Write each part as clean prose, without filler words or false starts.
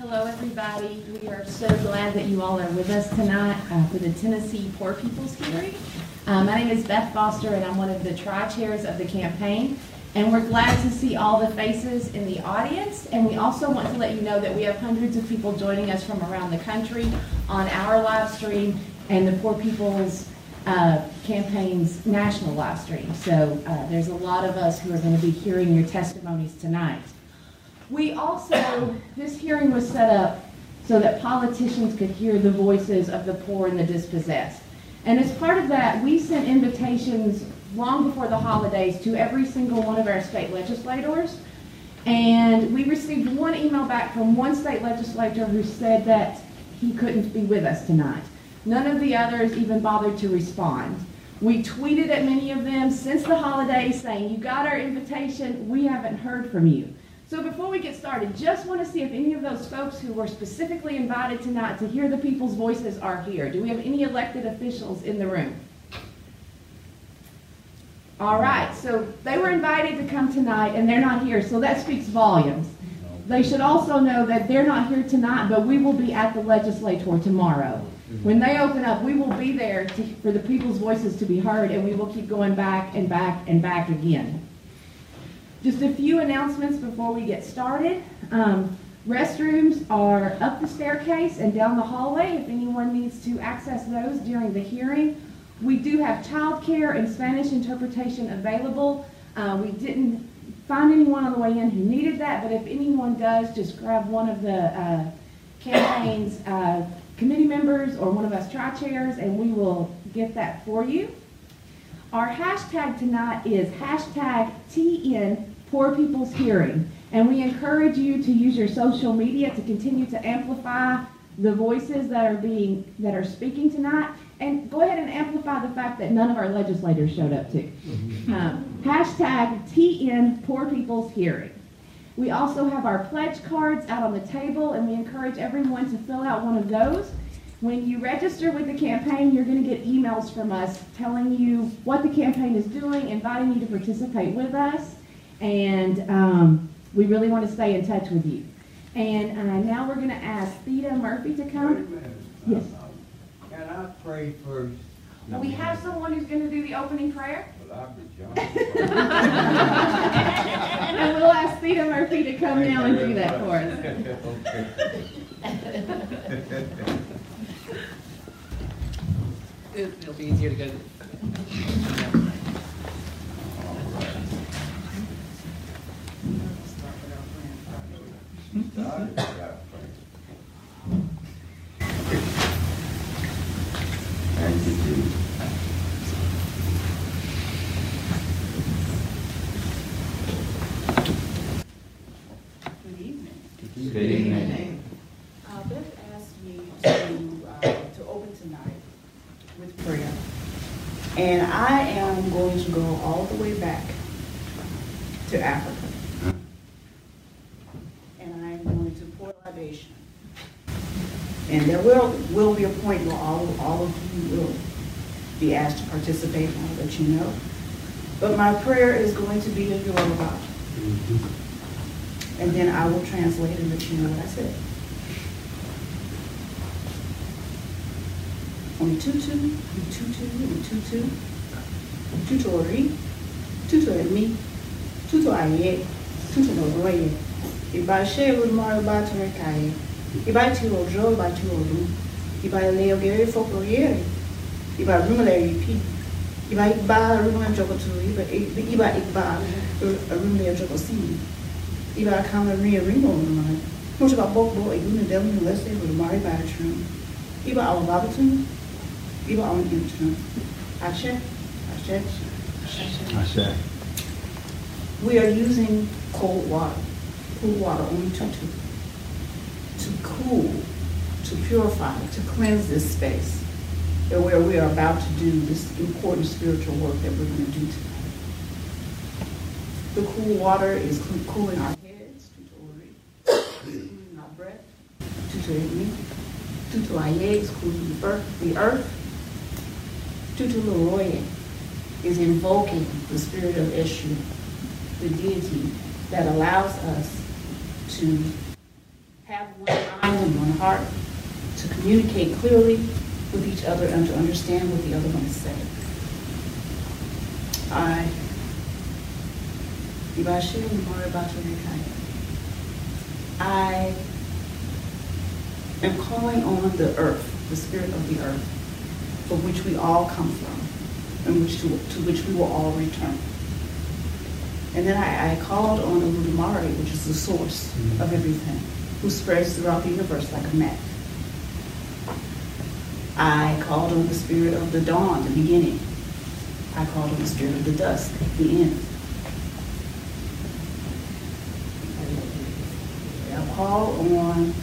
Hello, everybody. We are so glad that you all are with us tonight for the Tennessee Poor People's Hearing. My name is Beth Foster, and I'm one of the tri-chairs of the campaign. And we're glad to see all the faces in the audience. And we also want to let you know that we have hundreds of people joining us from around the country on our live stream and the Poor People's Campaign's national live stream. So there's a lot of us who are going to be hearing your testimonies tonight. We also, this hearing was set up so that politicians could hear the voices of the poor and the dispossessed. And as part of that, we sent invitations long before the holidays to every single one of our state legislators. And we received one email back from one state legislator who said that he couldn't be with us tonight. None of the others even bothered to respond. We tweeted at many of them since the holidays saying, "You got our invitation, we haven't heard from you." So before we get started, just want to see if any of those folks who were specifically invited tonight to hear the people's voices are here. Do we have any elected officials in the room? All right, so they were invited to come tonight and they're not here, so that speaks volumes. They should also know that they're not here tonight, but we will be at the legislature tomorrow. When they open up, we will be there for the people's voices to be heard, and we will keep going back and back and back again. Just a few announcements before we get started. Restrooms are up the staircase and down the hallway if anyone needs to access those during the hearing. We do have child care and Spanish interpretation available. We didn't find anyone on the way in who needed that, but if anyone does, just grab one of the campaign's committee members or one of us tri-chairs and we will get that for you. Our hashtag tonight is hashtag TN Poor People's Hearing, and we encourage you to use your social media to continue to amplify the voices that are speaking tonight, and go ahead and amplify the fact that none of our legislators showed up too. Hashtag TN Poor People's Hearing. We also have our pledge cards out on the table, and we encourage everyone to fill out one of those. When you register with the campaign, you're going to get emails from us telling you what the campaign is doing, inviting you to participate with us, and we really want to stay in touch with you. And now we're going to ask Theda Murphy to come. Wait a minute. Yes. Can I pray first? We have someone who's going to do the opening prayer. Well, I'll be John. And we'll ask Theda Murphy to come now and do that for us. It'll be easier to go. Thank you, Jesus. Good evening. Good evening. Beth asked me to open tonight with prayer. And I am going to go all the way back to Africa. And I am going to pour libation. And there will be a point where all of you will be asked to participate, and I'll let you know. But my prayer is going to be in Yoruba. And then I will translate and let you know what I said. Tutu, tutori, tutu emi, tutu aye, tutu loroye. Iba she would more about to rekaye. Iba ti ojo, iba ti oru. Iba leo gere folklore. Iba rumele pi. Iba rumele jokotu. Iba rumele jokosi. Iba kama ria ringo rumele. Much about bokbo iguna devil who let's say with Mari Batron. Iba alababatu. Iba on YouTube. Ashe. We are using cool water only to cool, to purify, to cleanse this space where we are about to do this important spiritual work that we're going to do tonight. The cool water is cooling our heads, cooling our breath, tutu aye is cooling the earth. Tutu Loroye is invoking the spirit of Eshu, the deity that allows us to have one mind and one heart, to communicate clearly with each other and to understand what the other one is saying. I, Ibashe Umar Baturekaya, I am calling on the earth, the spirit of the earth, from which we all come from, and to which we will all return. And then I called on Olodumare, which is the source of everything, who spreads throughout the universe like a mat. I called on the spirit of the dawn, the beginning. I called on the spirit of the dusk, the end. I call on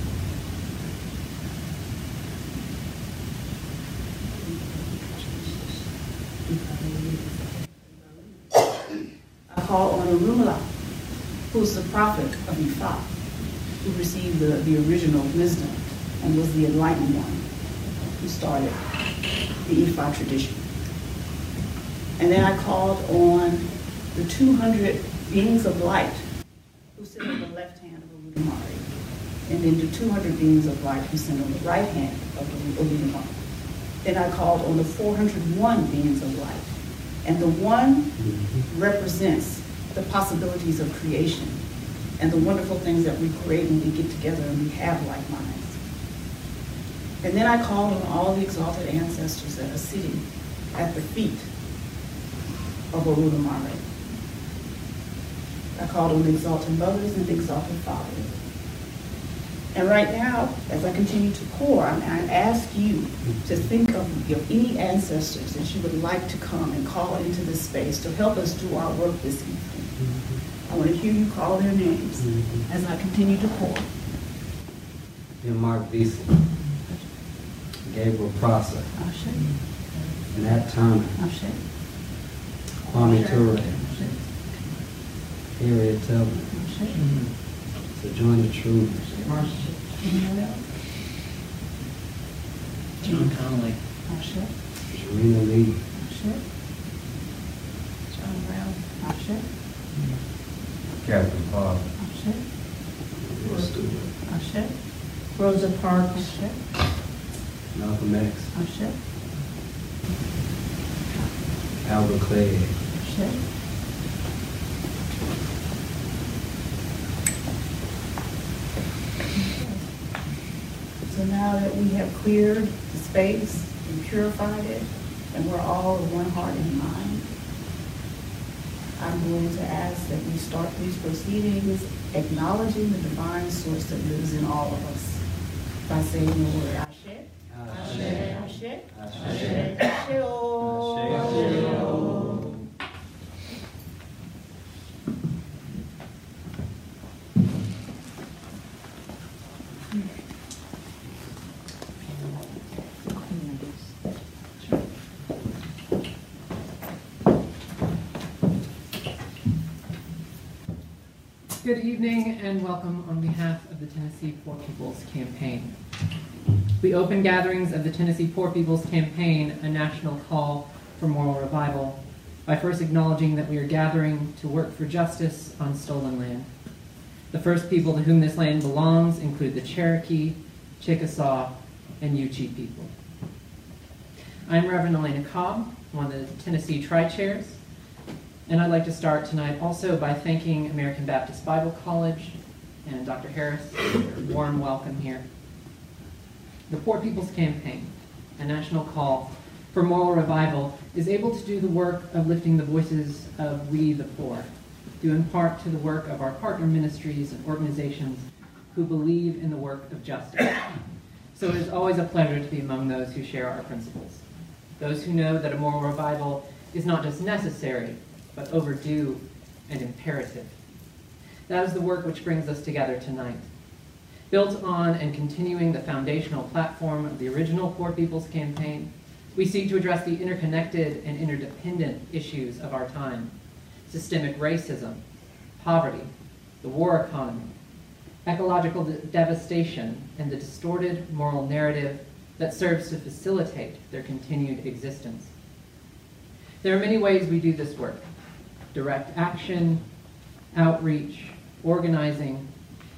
Orunmila, who's the prophet of Ifa, who received the original wisdom and was the enlightened one who started the Ifa tradition. And then I called on the 200 beings of light who sit on the left hand of Olodumare, and then the 200 beings of light who sit on the right hand of Olodumare. Then I called on the 401 beings of light, and the one represents the possibilities of creation and the wonderful things that we create when we get together and we have like minds. And then I called on all the exalted ancestors that are sitting at the feet of Olodumare. I called on the exalted mothers and the exalted fathers. And right now, as I continue to pour, I ask you to think of any ancestors that you would like to come and call into this space to help us do our work this evening. I want to hear you call their names as I continue to pour. Dear Mark Beasley, Gabriel Prosser, Nat Turner, Kwame Ture, Harriet Tubman, Sojourner Truth, John Connolly, Sharina Lee, John Brown, Captain Bob. Rosa Parks, Malcolm X, Albert Clay, So now that we have cleared the space and purified it, and we're all of one heart and mind, I'm going to ask that we start these proceedings acknowledging the divine source that lives in all of us by saying the word Ashe, Ashe, Ashe, Ashe, Ashe, Ashe. Good evening and welcome on behalf of the Tennessee Poor People's Campaign. We open gatherings of the Tennessee Poor People's Campaign, a national call for moral revival, by first acknowledging that we are gathering to work for justice on stolen land. The first people to whom this land belongs include the Cherokee, Chickasaw, and Yuchi people. I'm Reverend Elena Cobb, one of the Tennessee Tri-Chairs, and I'd like to start tonight also by thanking American Baptist Bible College and Dr. Harris for your warm welcome here. The Poor People's Campaign, a national call for moral revival, is able to do the work of lifting the voices of we the poor, due in part to the work of our partner ministries and organizations who believe in the work of justice. So it is always a pleasure to be among those who share our principles, those who know that a moral revival is not just necessary, but overdue and imperative. That is the work which brings us together tonight. Built on and continuing the foundational platform of the original Poor People's Campaign, we seek to address the interconnected and interdependent issues of our time: systemic racism, poverty, the war economy, ecological devastation, and the distorted moral narrative that serves to facilitate their continued existence. There are many ways we do this work: direct action, outreach, organizing,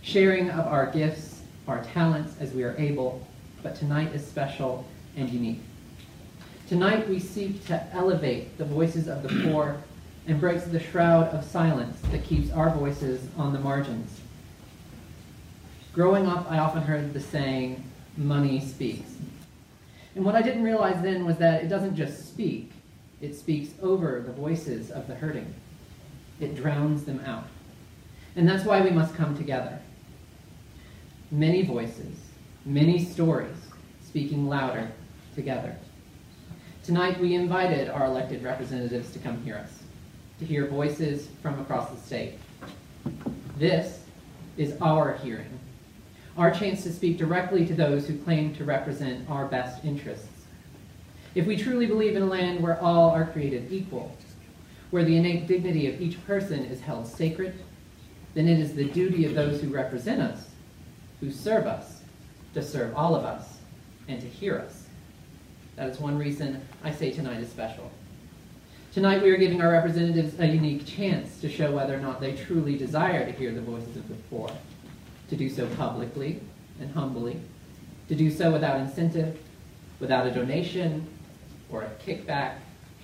sharing of our gifts, our talents as we are able, but tonight is special and unique. Tonight we seek to elevate the voices of the poor and breaks the shroud of silence that keeps our voices on the margins. Growing up, I often heard the saying, money speaks. And what I didn't realize then was that it doesn't just speak, it speaks over the voices of the hurting. It drowns them out. And that's why we must come together. Many voices, many stories, speaking louder together. Tonight we invited our elected representatives to come hear us, to hear voices from across the state. This is our hearing, our chance to speak directly to those who claim to represent our best interests. If we truly believe in a land where all are created equal, where the innate dignity of each person is held sacred, then it is the duty of those who represent us, who serve us, to serve all of us and to hear us. That is one reason I say tonight is special. Tonight we are giving our representatives a unique chance to show whether or not they truly desire to hear the voices of the poor, to do so publicly and humbly, to do so without incentive, without a donation or a kickback.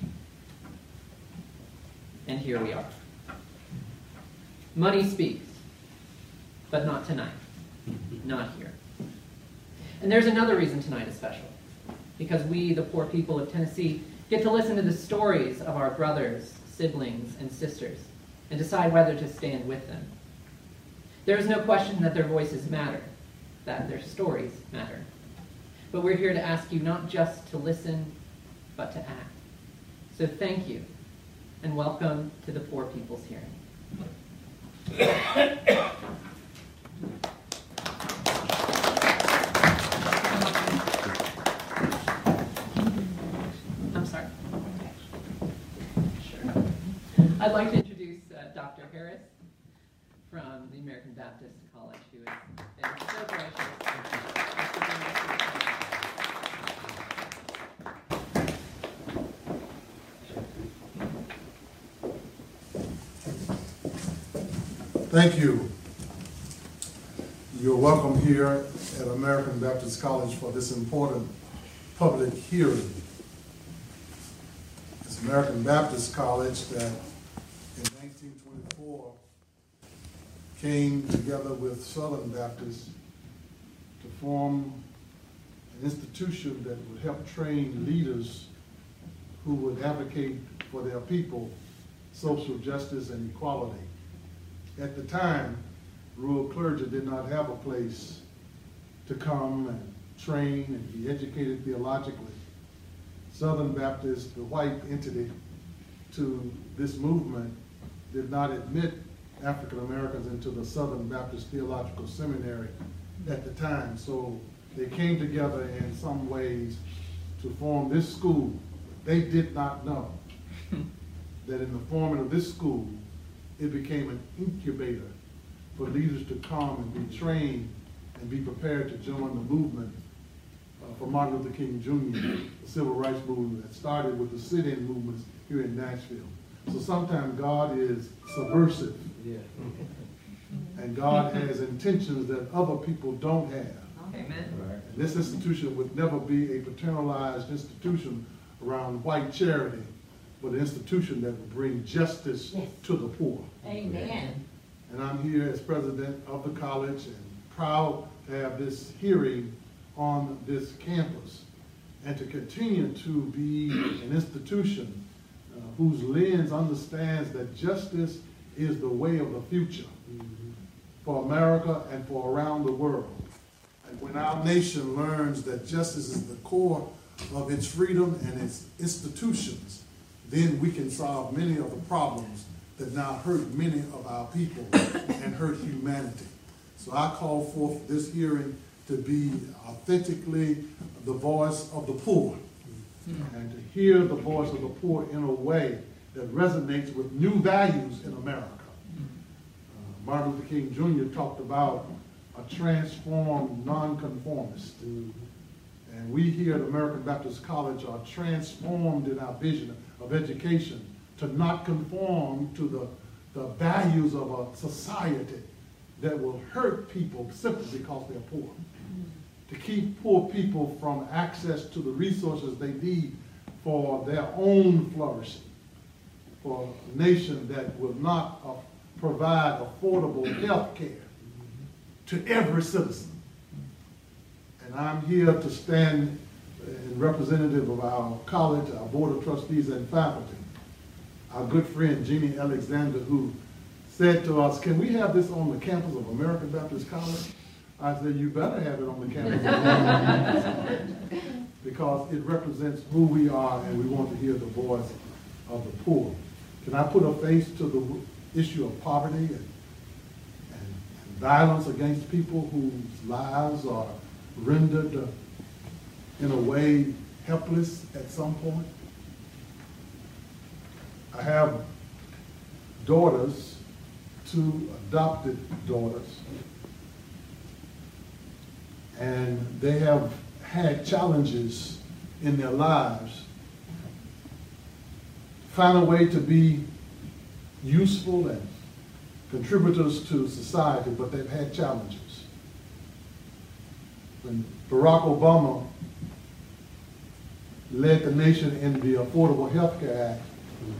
And here we are. Money speaks, but not tonight, not here. And there's another reason tonight is special, because we, the poor people of Tennessee, get to listen to the stories of our brothers, siblings, and sisters, and decide whether to stand with them. There is no question that their voices matter, that their stories matter. But we're here to ask you not just to listen, but to act. So thank you, and welcome to the Poor People's Hearing. I'm sorry. Sure. I'd like to introduce Dr. Harris from the American Baptist College, who has been so gracious. Thank you. You're welcome here at American Baptist College for this important public hearing. It's American Baptist College that in 1924 came together with Southern Baptists to form an institution that would help train leaders who would advocate for their people social justice and equality. At the time, rural clergy did not have a place to come and train and be educated theologically. Southern Baptists, the white entity to this movement, did not admit African Americans into the Southern Baptist Theological Seminary at the time. So they came together in some ways to form this school. They did not know that in the forming of this school, it became an incubator for leaders to come and be trained and be prepared to join the movement for Martin Luther King Jr., the civil rights movement that started with the sit-in movements here in Nashville. So sometimes God is subversive. Yeah. And God has intentions that other people don't have. Amen. And this institution would never be a paternalized institution around white charity, but an institution that would bring justice to the poor. Amen. And I'm here as president of the college and proud to have this hearing on this campus and to continue to be an institution whose lens understands that justice is the way of the future for America and for around the world. And when our nation learns that justice is the core of its freedom and its institutions, then we can solve many of the problems that now hurt many of our people and hurt humanity. So I call forth this hearing to be authentically the voice of the poor and to hear the voice of the poor in a way that resonates with new values in America. Martin Luther King Jr. talked about a transformed nonconformist. And we here at American Baptist College are transformed in our vision of education to not conform to the values of a society, that will hurt people simply because they're poor. To keep poor people from access to the resources they need for their own flourishing, for a nation that will not provide affordable health care to every citizen. And I'm here to stand in representative of our college, our board of trustees and faculty, our good friend Jeannie Alexander, who said to us, can we have this on the campus of American Baptist College? I said, you better have it on the campus of American Baptist College, because it represents who we are and we want to hear the voice of the poor. Can I put a face to the issue of poverty and violence against people whose lives are rendered in a way helpless at some point? I have daughters, 2 adopted daughters, and they have had challenges in their lives, find a way to be useful and contributors to society, but they've had challenges. When Barack Obama led the nation in the Affordable Health Care Act,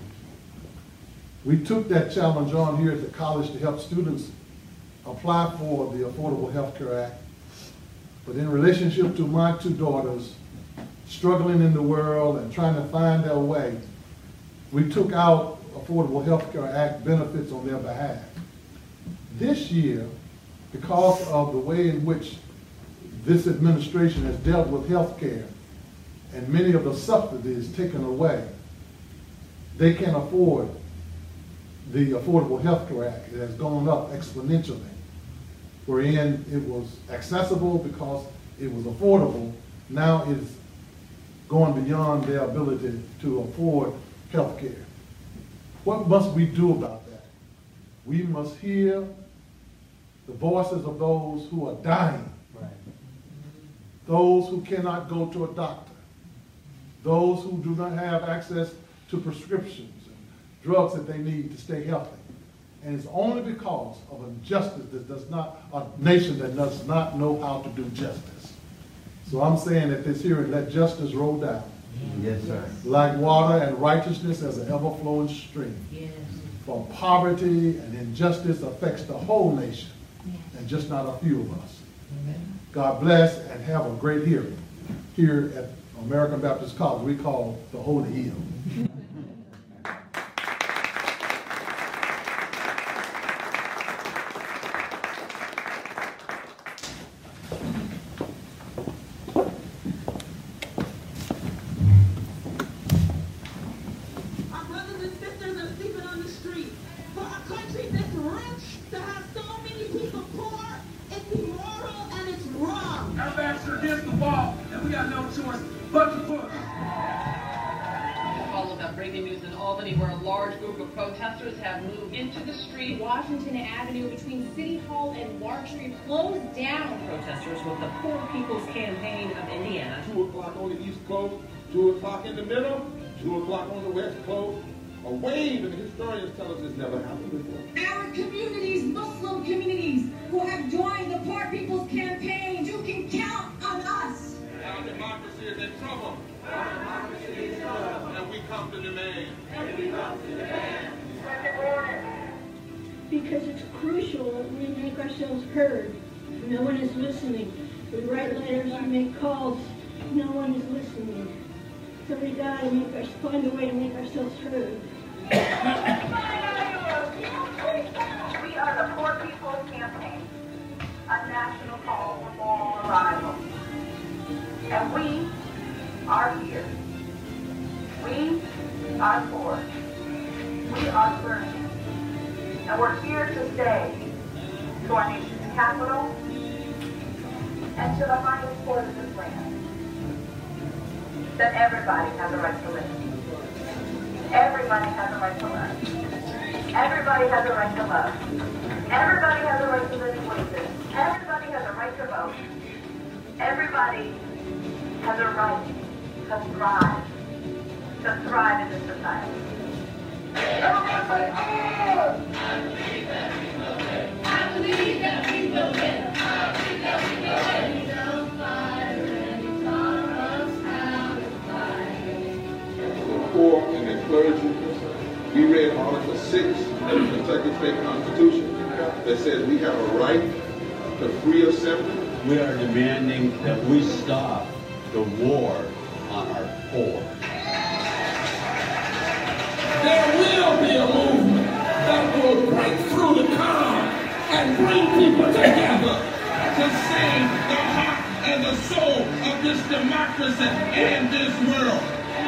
we took that challenge on here at the college to help students apply for the Affordable Health Care Act. But in relationship to my 2 daughters struggling in the world and trying to find their way, we took out Affordable Health Care Act benefits on their behalf. This year, because of the way in which this administration has dealt with health care and many of the subsidies taken away, they can't afford the Affordable Health Care Act. It has gone up exponentially, wherein it was accessible because it was affordable. Now it's going beyond their ability to afford health care. What must we do about that? We must hear the voices of those who are dying, those who cannot go to a doctor, those who do not have access to prescriptions and drugs that they need to stay healthy. And it's only because of injustice that does not, a nation that does not know how to do justice. So I'm saying at this hearing, let justice roll down. Yes, sir. Like water, and righteousness as an ever-flowing stream. Yes. For poverty and injustice affects the whole nation, and just not a few of us. Amen. God bless, and have a great hearing here at American Baptist College. We call the Holy Hill. Our brothers and sisters are sleeping on the street. For a country this rich to have so many people poor, it's immoral and it's wrong. Our backs are against the wall, and we got no choice but to push. Followed that breaking news in Albany, where a large group of protesters have moved into the street. Washington Avenue between City Hall and Lark Street closed down. Protesters with the Poor People's Campaign of Indiana. 2 o'clock on the East Coast, 2 o'clock in the middle, 2 o'clock on the West Coast. A wave, and the historians tell us this never happened before. Our communities, Muslim communities, who have joined the Poor People's Campaign, you can count on us. Our democracy is in trouble. Our democracy is in trouble. And we come to demand. Because it's crucial that we make ourselves heard. No one is listening. We write letters, we make calls. No one is listening. So we gotta find a way to make ourselves heard. We are the Poor People's Campaign, a national call for moral revival. And we are here. We are poor. We are burning. And we're here to say to our nation's capital and to the highest court of this land that everybody has a right to live. Everybody has a right to learn. Everybody has a right to love. Everybody has a right to live in places. Everybody has a right to vote. Everybody has a right to thrive in this society. Everybody say, believe that we will win. I believe that we will win. Don't fight and you taught us how to fight. The poor and the clergy, we read Article 6 of the Kentucky State Constitution that says we have a right to free assembly. We are demanding that we stop the war on our poor. There will be a movement that will break through the calm and bring people together to save the heart and the soul of this democracy and this world.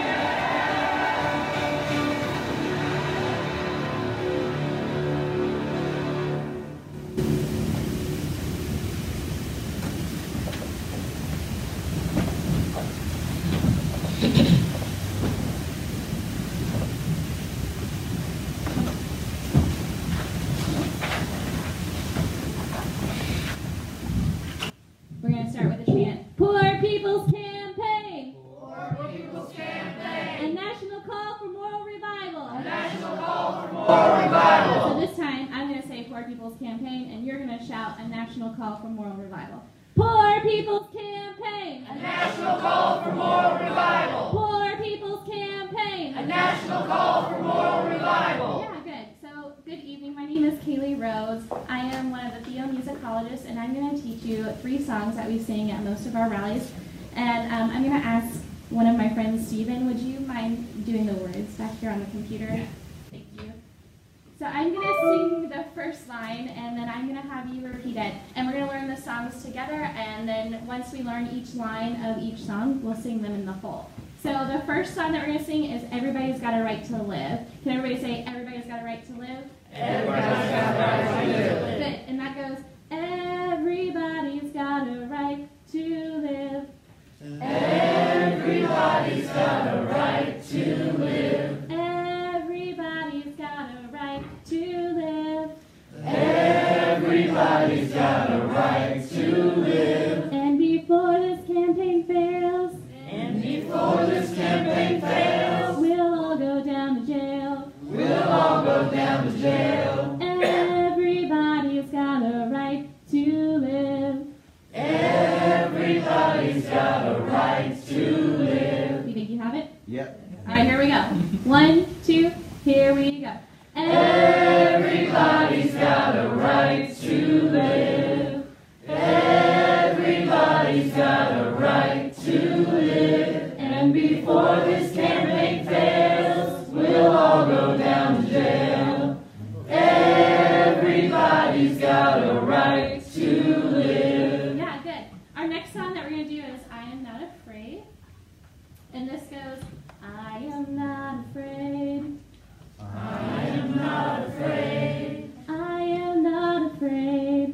We're going to start with a chant. Poor People's Campaign. Poor People's Campaign. A national call for moral revival. A national call for moral revival. So this time, I'm going to say Poor People's Campaign, and you're going to shout a national call for moral revival. Poor People's Campaign. A national call for moral revival. Poor People's Campaign. A national call for moral revival. Yeah, good. So, good evening. My name is Kaylee Rose. I am one of the theomusicologists, and I'm going to teach you 3 songs that we sing at most of our rallies. And I'm going to ask one of my friends, Steven, would you mind doing the words back here on the computer? Yeah. Thank you. So I'm going to sing the first line, and then I'm going to have you repeat it. And we're going to learn the songs together, and then once we learn each line of each song, we'll sing them in the whole. So the first song that we're going to sing is Everybody's Got a Right to Live. Can everybody say, Everybody's Got a Right to Live? Everybody's got a right to live. Good, and that goes, everybody's got a right to live. Everybody's got a right to live. Everybody's got a right to live. Everybody's got a right to live. And before this campaign fails, And before this campaign fails, we'll all go down to jail. we'll all go down to jail. Everybody's got a right to live. Everybody's got a right to live. You think you have it? Yep. All right, here we go. 1, 2, here we go. Everybody's got a right to live. Everybody's got a right to live. And before this campaign fails, we'll all go down to jail. Everybody's got a right to live. Yeah, good. Our next song that we're going to do is I Am Not Afraid. And this goes, I am not afraid. I am not afraid. I am not afraid.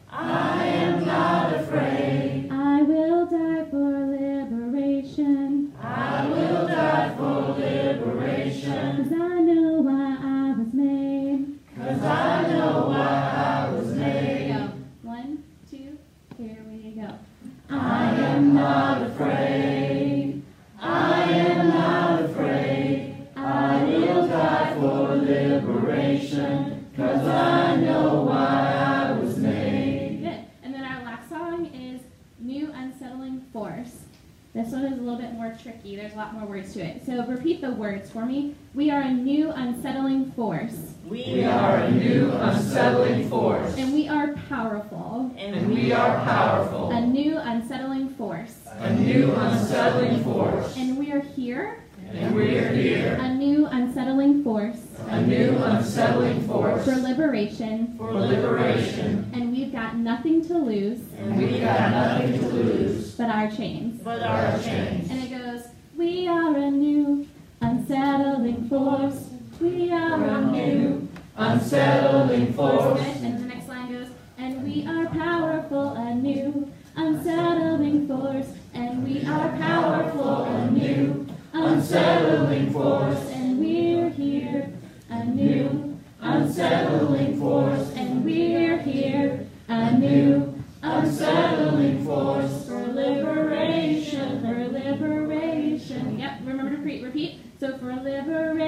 I am not afraid. I will die for liberation. I will die for liberation. 'Cause I know why I was made. 'Cause I know why I was Here we made. go. 1, 2, here we go. I am not afraid. I am not afraid. I will die for liberation. 'Cause I know why I was made. Good. And then our last song is New Unsettling Force. This one is a little bit more tricky. There's a lot more words to it. So repeat the words for me. We are a new unsettling force. We are a new unsettling force. And we are powerful. And we are powerful. A new unsettling force. A new unsettling force. And we are here. And we are here. A new unsettling force. A new unsettling force. For liberation. For liberation. And we've got nothing to lose. And we've got nothing to lose. But our chains. But our chains. And it goes, we are a new unsettling force. We are a new unsettling force. And the next line goes, and we are powerful, a new unsettling force. And we are powerful, a new unsettling force. And we're here, a new unsettling force. And we're here, a new unsettling force. For liberation, for liberation. Yep, remember to repeat. So for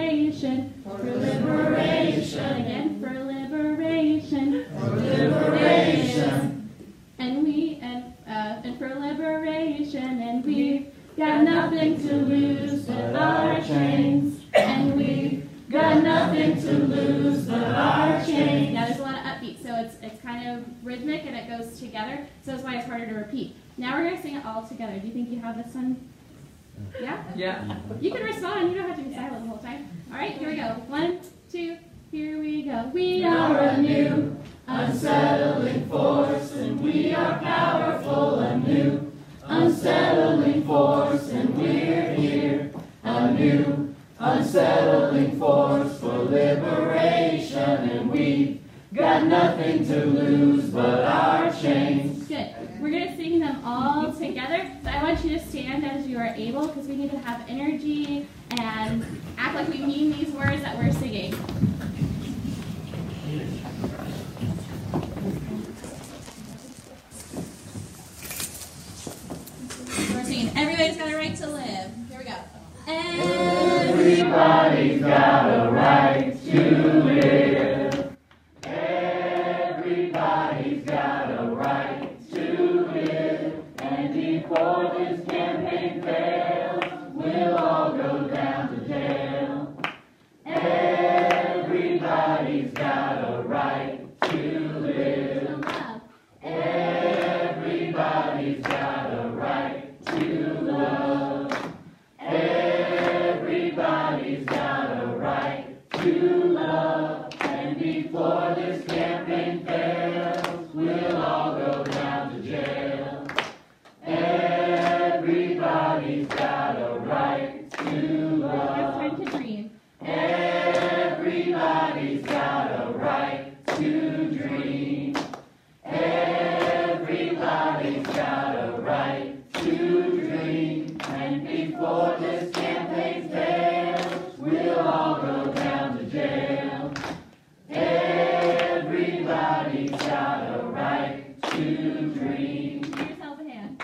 liberation, for liberation. Again, for liberation, for liberation. liberation, and we've got nothing to lose but our chains, and we've got nothing to lose but our chains. Now there's a lot of upbeat, so it's kind of rhythmic and it goes together, so that's why it's harder to repeat. Now we're going to sing it all together. Do you think you have this one? Yeah? Yeah. You can respond. You don't have to be silent the whole time. All right, here we go. 1, 2, here we go. We are a new, unsettling force, and we are powerful, a new, unsettling force, and we're here. A new, unsettling force for liberation, and we've got nothing to lose but our chains. Good. We're going to sing them all together, but I want you to stand as you are able, because we need to have energy and act like we mean these words that we're singing. We're singing, everybody's got a right to live. Here we go. Everybody's got a right to live. Everybody's got a right to live. And before this campaign fails, we'll all go down to jail. Everybody's got a right to live. Everybody's got a right to love. Everybody's got a right to love. And before this campaign fails, we'll all go down to jail. Everybody's got a right to love. It's time to dream. Everybody's got a right to dream. Everybody's got a right to dream. And before this campaign fails, we'll all go down to jail. Everybody's got a right to dream. Give yourself a hand.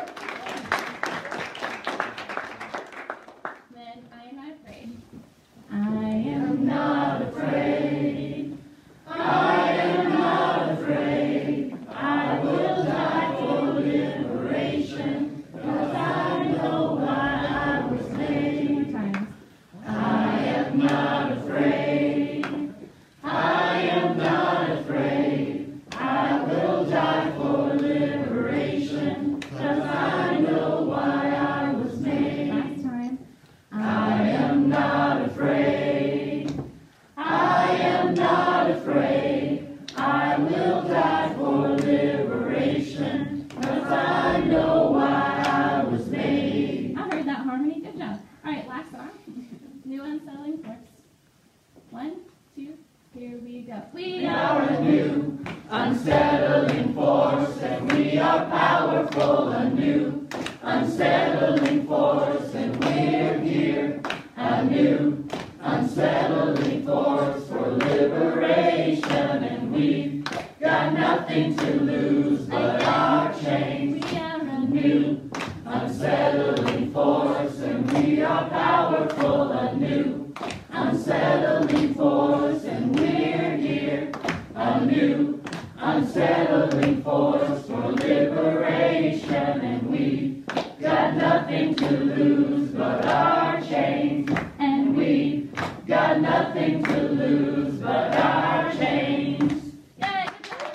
Then I am not afraid. I am not afraid. I am not afraid. I will die for liberation, 'cause I know why I was made. I am not afraid. I am not afraid. I will die for liberation, 'cause I know why I was made. Last time. I am not afraid. I am not afraid. I will die for liberation, 'cause I know why I was made. I heard that harmony. Good job. All right, last song. New unsettling force. 1, 2, here we go. We are a new unsettling force, and we are powerful, a new unsettling force, and we're here. A new unsettling force for liberation, and we've got nothing to lose but our chains. We are a new unsettling force, and we are powerful, a new unsettling force, and we're here. A new unsettling force for liberation, and we've got nothing to lose but our chains. And we've got nothing to lose but our chains. Yay!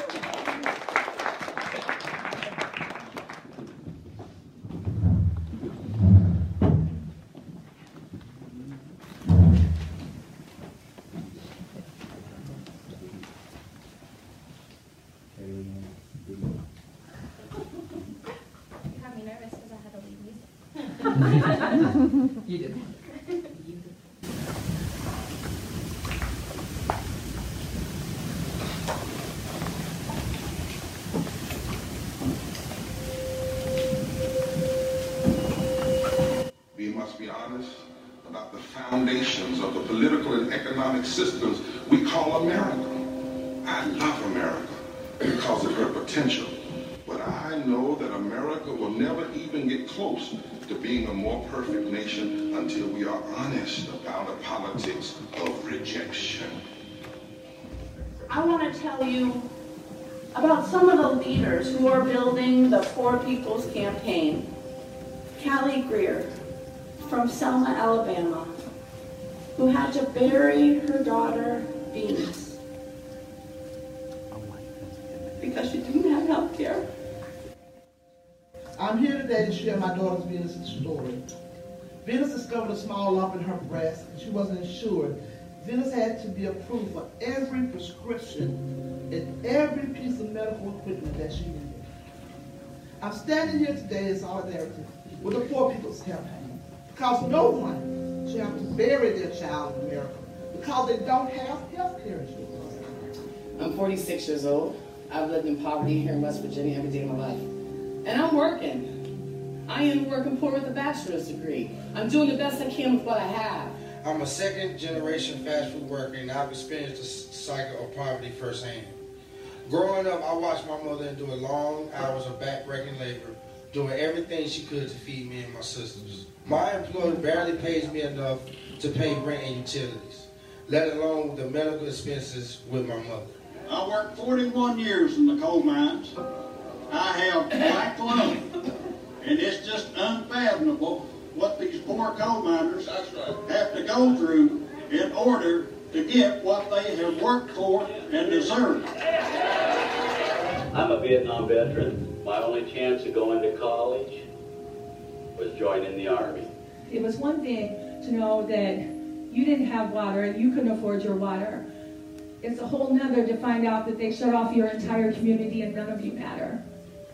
You had me nervous because I had to leave music. You did. We must be honest about the foundations of the political and economic systems we call America. I love America because of her potential, but I know that America will never even get close to being a more perfect nation until we are honest about the politics of rejection. I want to tell you about some of the leaders who are building the Poor People's Campaign. Callie Greer from Selma, Alabama, who had to bury her daughter, Venus, because she didn't have health care. I'm here today to share my daughter's Venus' story. Venus discovered a small lump in her breast, and she wasn't insured. Venus had to be approved for every prescription and every piece of medical equipment that she needed. I'm standing here today in solidarity with the Poor People's Campaign because no one should have to bury their child in America because they don't have health care insurance. I'm 46 years old. I've lived in poverty here in West Virginia every day of my life. And I'm working. I am working poor with a bachelor's degree. I'm doing the best I can with what I have. I'm a second-generation fast food worker, and I've experienced the cycle of poverty firsthand. Growing up, I watched my mother endure long hours of back-breaking labor, doing everything she could to feed me and my sisters. My employer barely pays me enough to pay rent and utilities, let alone the medical expenses with my mother. I worked 41 years in the coal mines. I have black lung, and it's just unfathomable what these poor coal miners have to go through in order to get what they have worked for and deserve. I'm a Vietnam veteran. My only chance of going to college was joining the Army. It was one thing to know that you didn't have water and you couldn't afford your water. It's a whole nother to find out that they shut off your entire community and none of you matter.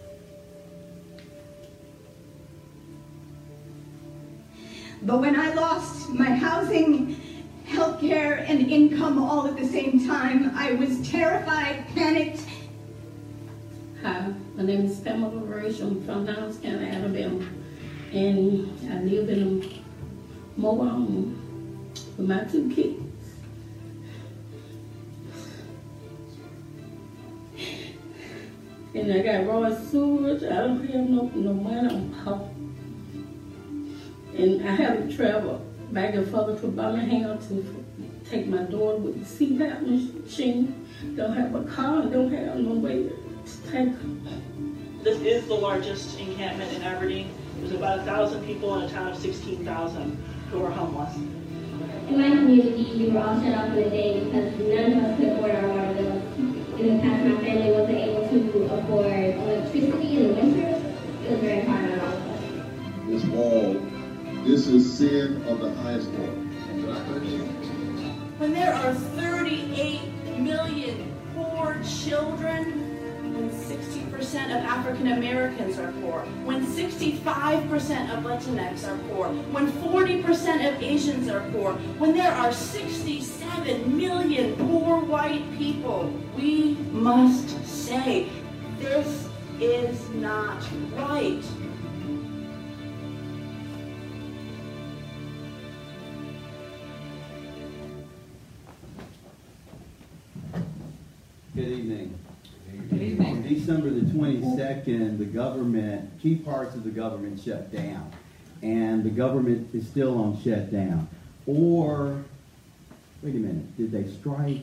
But when I lost my housing, health care, and income all at the same time, I was terrified, panicked. Hi, my name is Pamela Rich. I'm from Downs County, Alabama. And I live in a mobile home with my 2 kids. And I got raw sewage. I don't have no money on pop. And I have to travel back and forth to Birmingham to take my daughter with the CPAP machine. Don't have a car, don't have no way to take her. This is the largest encampment in Aberdeen. There's about 1,000 people in a town of 16,000 who are homeless. In my community, we were all shut off for the day because none of us could afford our water bills. In the past, my family wasn't able to afford electricity in the winter. It was very hard on all of us. This wall, this is sin of the highest order. When there are 38 million poor children, when 60% of African Americans are poor, when 65% of Latinx are poor, when 40% of Asians are poor, when there are 67 million poor white people, we must say, this is not right. Good evening. On December the 22nd, the government, key parts of the government shut down. And the government is still on shutdown. Or, wait a minute, did they strike?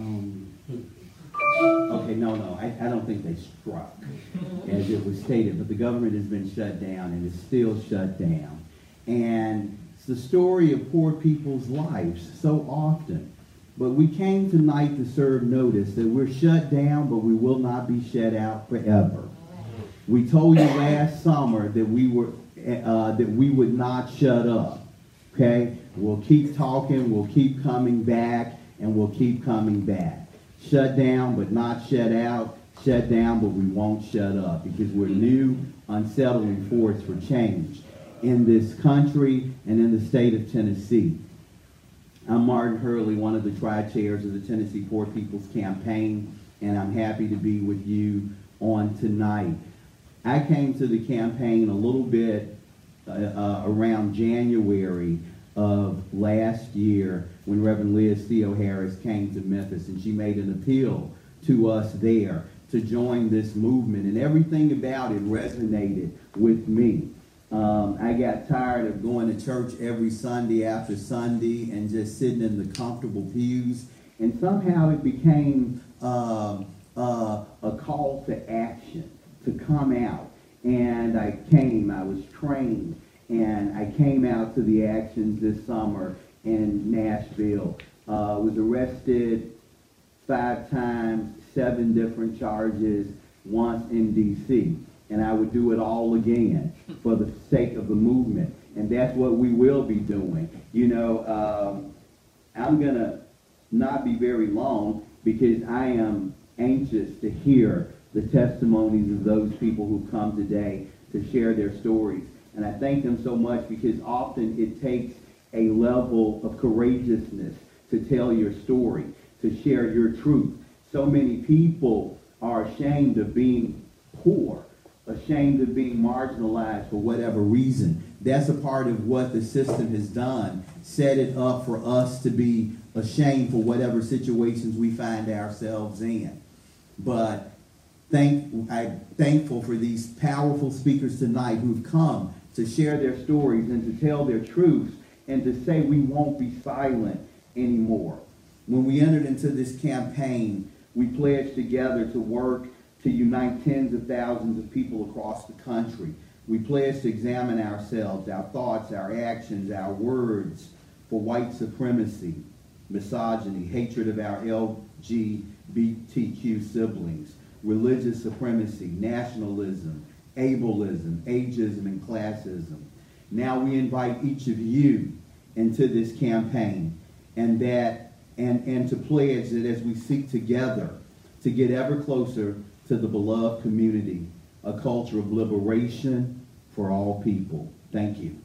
Okay, no, I don't think they struck, as it was stated. But the government has been shut down and is still shut down. And it's the story of poor people's lives so often. But we came tonight to serve notice that we're shut down, but we will not be shut out forever. We told you last summer that we would not shut up. Okay? We'll keep talking, we'll keep coming back, and we'll keep coming back. Shut down, but not shut out. Shut down, but we won't shut up because we're new, unsettling force for change in this country and in the state of Tennessee. I'm Martin Hurley, one of the tri-chairs of the Tennessee Poor People's Campaign, and I'm happy to be with you on tonight. I came to the campaign a little bit around January of last year when Reverend Liz Theo Harris came to Memphis, and she made an appeal to us there to join this movement, and everything about it resonated with me. I got tired of going to church every Sunday after Sunday and just sitting in the comfortable pews. And somehow it became a a call to action, to come out. And I was trained, and I came out to the actions this summer in Nashville. Was arrested 5 times, 7 different charges, once in D.C. And I would do it all again for the sake of the movement. And that's what we will be doing. You know, I'm going to not be very long because I am anxious to hear the testimonies of those people who come today to share their stories. And I thank them so much because often it takes a level of courageousness to tell your story, to share your truth. So many people are ashamed of being poor, ashamed of being marginalized for whatever reason. That's a part of what the system has done, set it up for us to be ashamed for whatever situations we find ourselves in. But I'm thankful for these powerful speakers tonight who've come to share their stories and to tell their truths and to say we won't be silent anymore. When we entered into this campaign, we pledged together to work to unite tens of thousands of people across the country. We pledged to examine ourselves, our thoughts, our actions, our words for white supremacy, misogyny, hatred of our LGBTQ siblings, religious supremacy, nationalism, ableism, ageism, and classism. Now we invite each of you into this campaign and to pledge that as we seek together to get ever closer to the beloved community, a culture of liberation for all people. Thank you.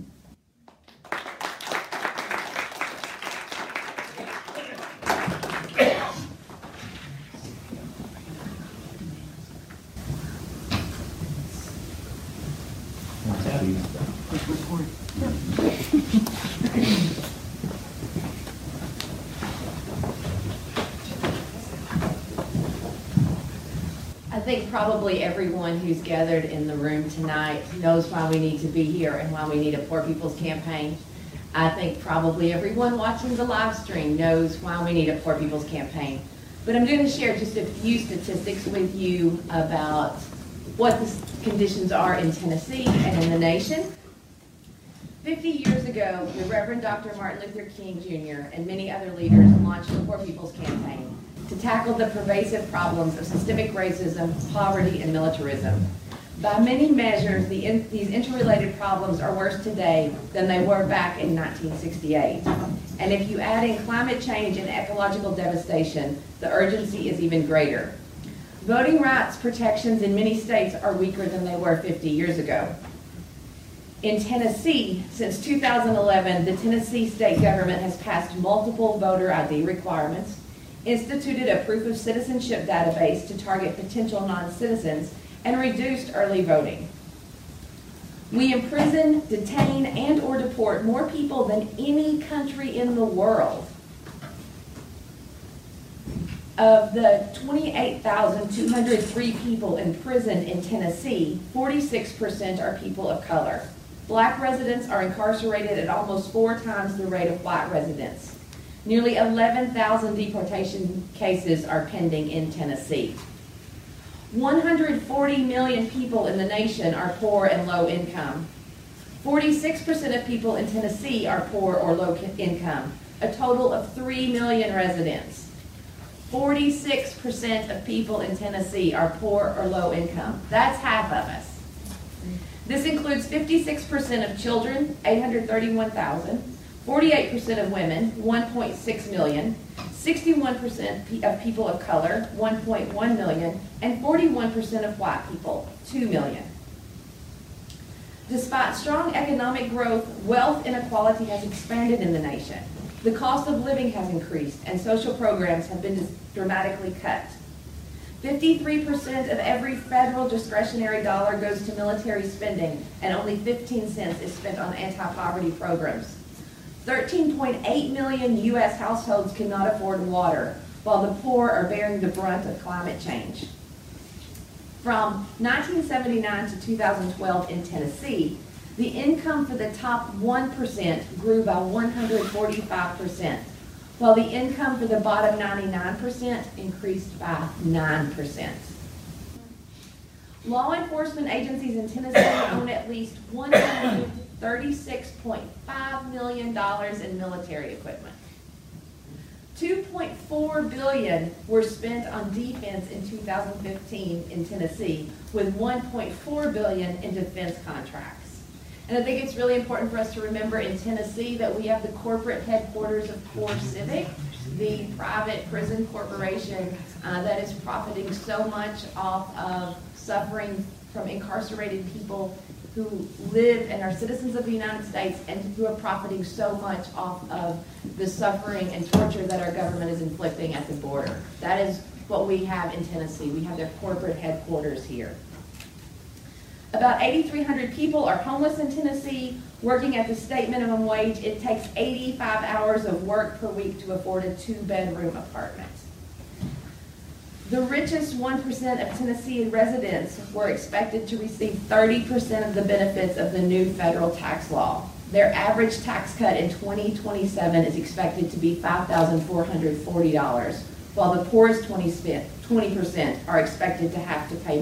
I think probably everyone who's gathered in the room tonight knows why we need to be here and why we need a Poor People's Campaign. I think probably everyone watching the live stream knows why we need a Poor People's Campaign. But I'm going to share just a few statistics with you about what the conditions are in Tennessee and in the nation. 50 years ago, the Reverend Dr. Martin Luther King Jr. and many other leaders launched the Poor People's Campaign to tackle the pervasive problems of systemic racism, poverty, and militarism. By many measures, these interrelated problems are worse today than they were back in 1968. And if you add in climate change and ecological devastation, the urgency is even greater. Voting rights protections in many states are weaker than they were 50 years ago. In Tennessee, since 2011, the Tennessee state government has passed multiple voter ID requirements, instituted a proof of citizenship database to target potential non-citizens, and reduced early voting. We imprison, detain, and or deport more people than any country in the world. Of the 28,203 people imprisoned in Tennessee, 46% are people of color. Black residents are incarcerated at almost 4 times the rate of white residents. Nearly 11,000 deportation cases are pending in Tennessee. 140 million people in the nation are poor and low income. 46% of people in Tennessee are poor or low income, a total of 3 million residents. 46% of people in Tennessee are poor or low income. That's half of us. This includes 56% of children, 831,000, 48% of women, 1.6 million, 61% of people of color, 1.1 million, and 41% of white people, 2 million. Despite strong economic growth, wealth inequality has expanded in the nation. The cost of living has increased, and social programs have been dramatically cut. 53% of every federal discretionary dollar goes to military spending, and only 15 cents is spent on anti-poverty programs. 13.8 million U.S. households cannot afford water, while the poor are bearing the brunt of climate change. From 1979 to 2012 in Tennessee, the income for the top 1% grew by 145%, while the income for the bottom 99% increased by 9%. Law enforcement agencies in Tennessee own at least $136.5 million in military equipment. $2.4 billion were spent on defense in 2015 in Tennessee, with $1.4 billion in defense contracts. And I think it's really important for us to remember in Tennessee that we have the corporate headquarters of CoreCivic, the private prison corporation that is profiting so much off of suffering from incarcerated people who live and are citizens of the United States and who are profiting so much off of the suffering and torture that our government is inflicting at the border. That is what we have in Tennessee. We have their corporate headquarters here. About 8,300 people are homeless in Tennessee. Working at the state minimum wage, it takes 85 hours of work per week to afford a 2-bedroom apartment. The richest 1% of Tennessee residents were expected to receive 30% of the benefits of the new federal tax law. Their average tax cut in 2027 is expected to be $5,440, while the poorest 20% are expected to have to pay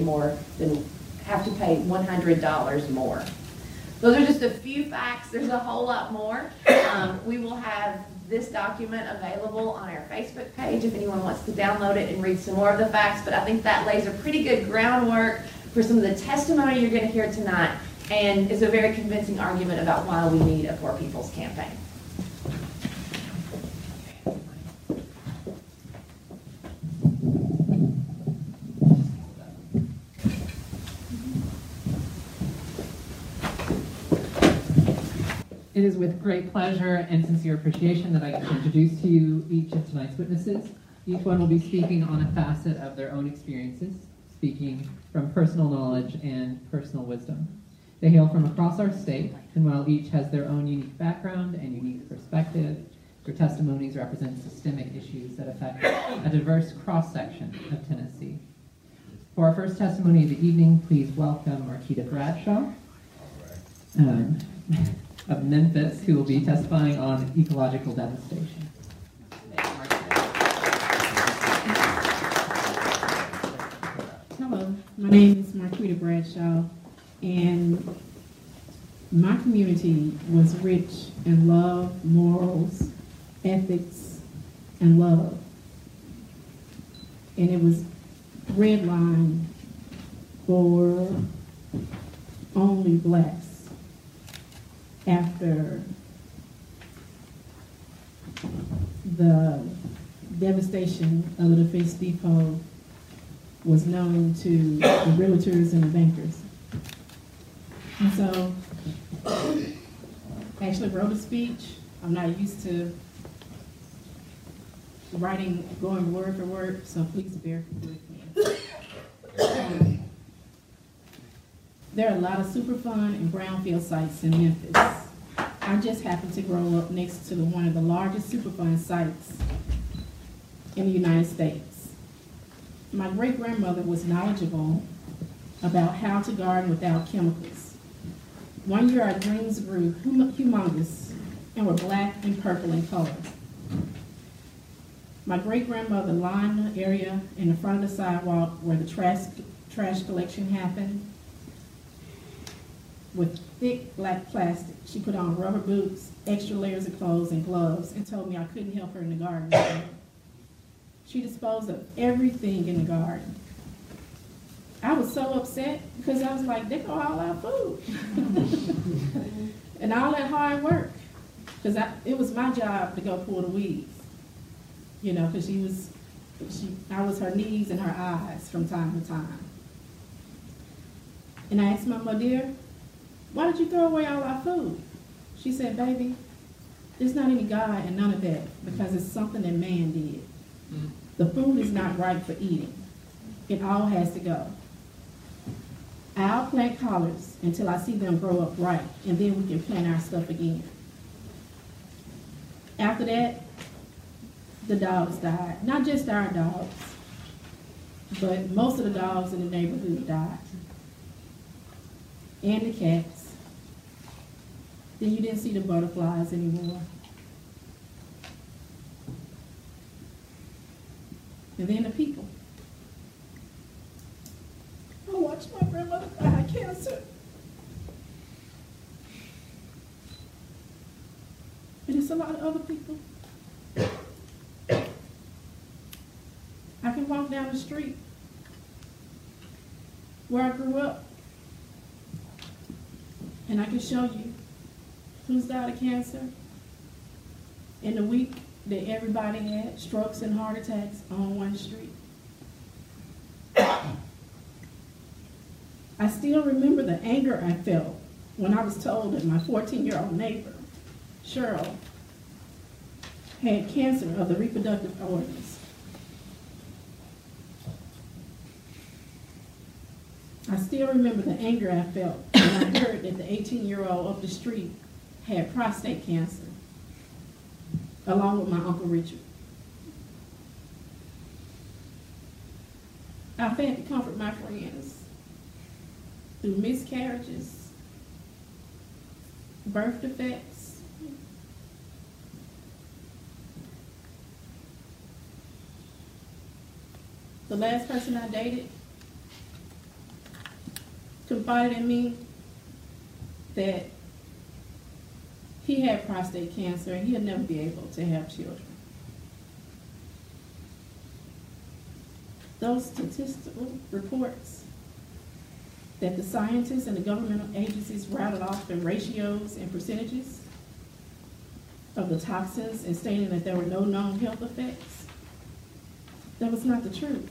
$100 more. Those are just a few facts. There's a whole lot more. We will have this document available on our Facebook page if anyone wants to download it and read some more of the facts, but I think that lays a pretty good groundwork for some of the testimony you're going to hear tonight, and is a very convincing argument about why we need a Poor People's Campaign. It is with great pleasure and sincere appreciation that I get to introduce to you each of tonight's witnesses. Each one will be speaking on a facet of their own experiences, speaking from personal knowledge and personal wisdom. They hail from across our state, and while each has their own unique background and unique perspective, their testimonies represent systemic issues that affect a diverse cross-section of Tennessee. For our first testimony of the evening, please welcome Marquita Bradshaw of Memphis, who will be testifying on ecological devastation. Hello, my name is Marquita Bradshaw, and my community was rich in love, morals, ethics, and love. And it was redlined for only blacks. After the devastation of the Defense Depot was known to the realtors and the bankers. And so I actually wrote a speech. I'm not used to writing, going word for word, so please bear with me. There are a lot of Superfund and brownfield sites in Memphis. I just happened to grow up next to one of the largest Superfund sites in the United States. My great-grandmother was knowledgeable about how to garden without chemicals. One year our greens grew humongous and were black and purple in color. My great-grandmother lined the area in the front of the sidewalk where the trash collection happened with thick black plastic. She put on rubber boots, extra layers of clothes, and gloves, and told me I couldn't help her in the garden. She disposed of everything in the garden. I was so upset because I was like, they go all our food. And all that hard work, because it was my job to go pull the weeds, you know, because I was her knees and her eyes from time to time. And I asked my mother, dear, why did you throw away all our food? She said, baby, there's not any God in none of that because it's something that man did. The food is not right for eating. It all has to go. I'll plant collards until I see them grow up right, and then we can plant our stuff again. After that, the dogs died. Not just our dogs, but most of the dogs in the neighborhood died. And the cats. Then you didn't see the butterflies anymore. and then the people. I watched my grandmother die of cancer. And it's a lot of other people. I can walk down the street where I grew up, and I can show you who's died of cancer in the week that everybody had strokes and heart attacks on one street. I still remember the anger I felt when I was told that my 14-year-old neighbor, Cheryl, had cancer of the reproductive organs. I still remember the anger I felt when I heard that the 18-year-old up the street had prostate cancer, along with my Uncle Richard. I've had to comfort my friends through miscarriages, birth defects, the last person I dated confided in me that he had prostate cancer and he'll never be able to have children. Those statistical reports that the scientists and the governmental agencies rattled off in ratios and percentages of the toxins and stating that there were no known health effects, that was not the truth.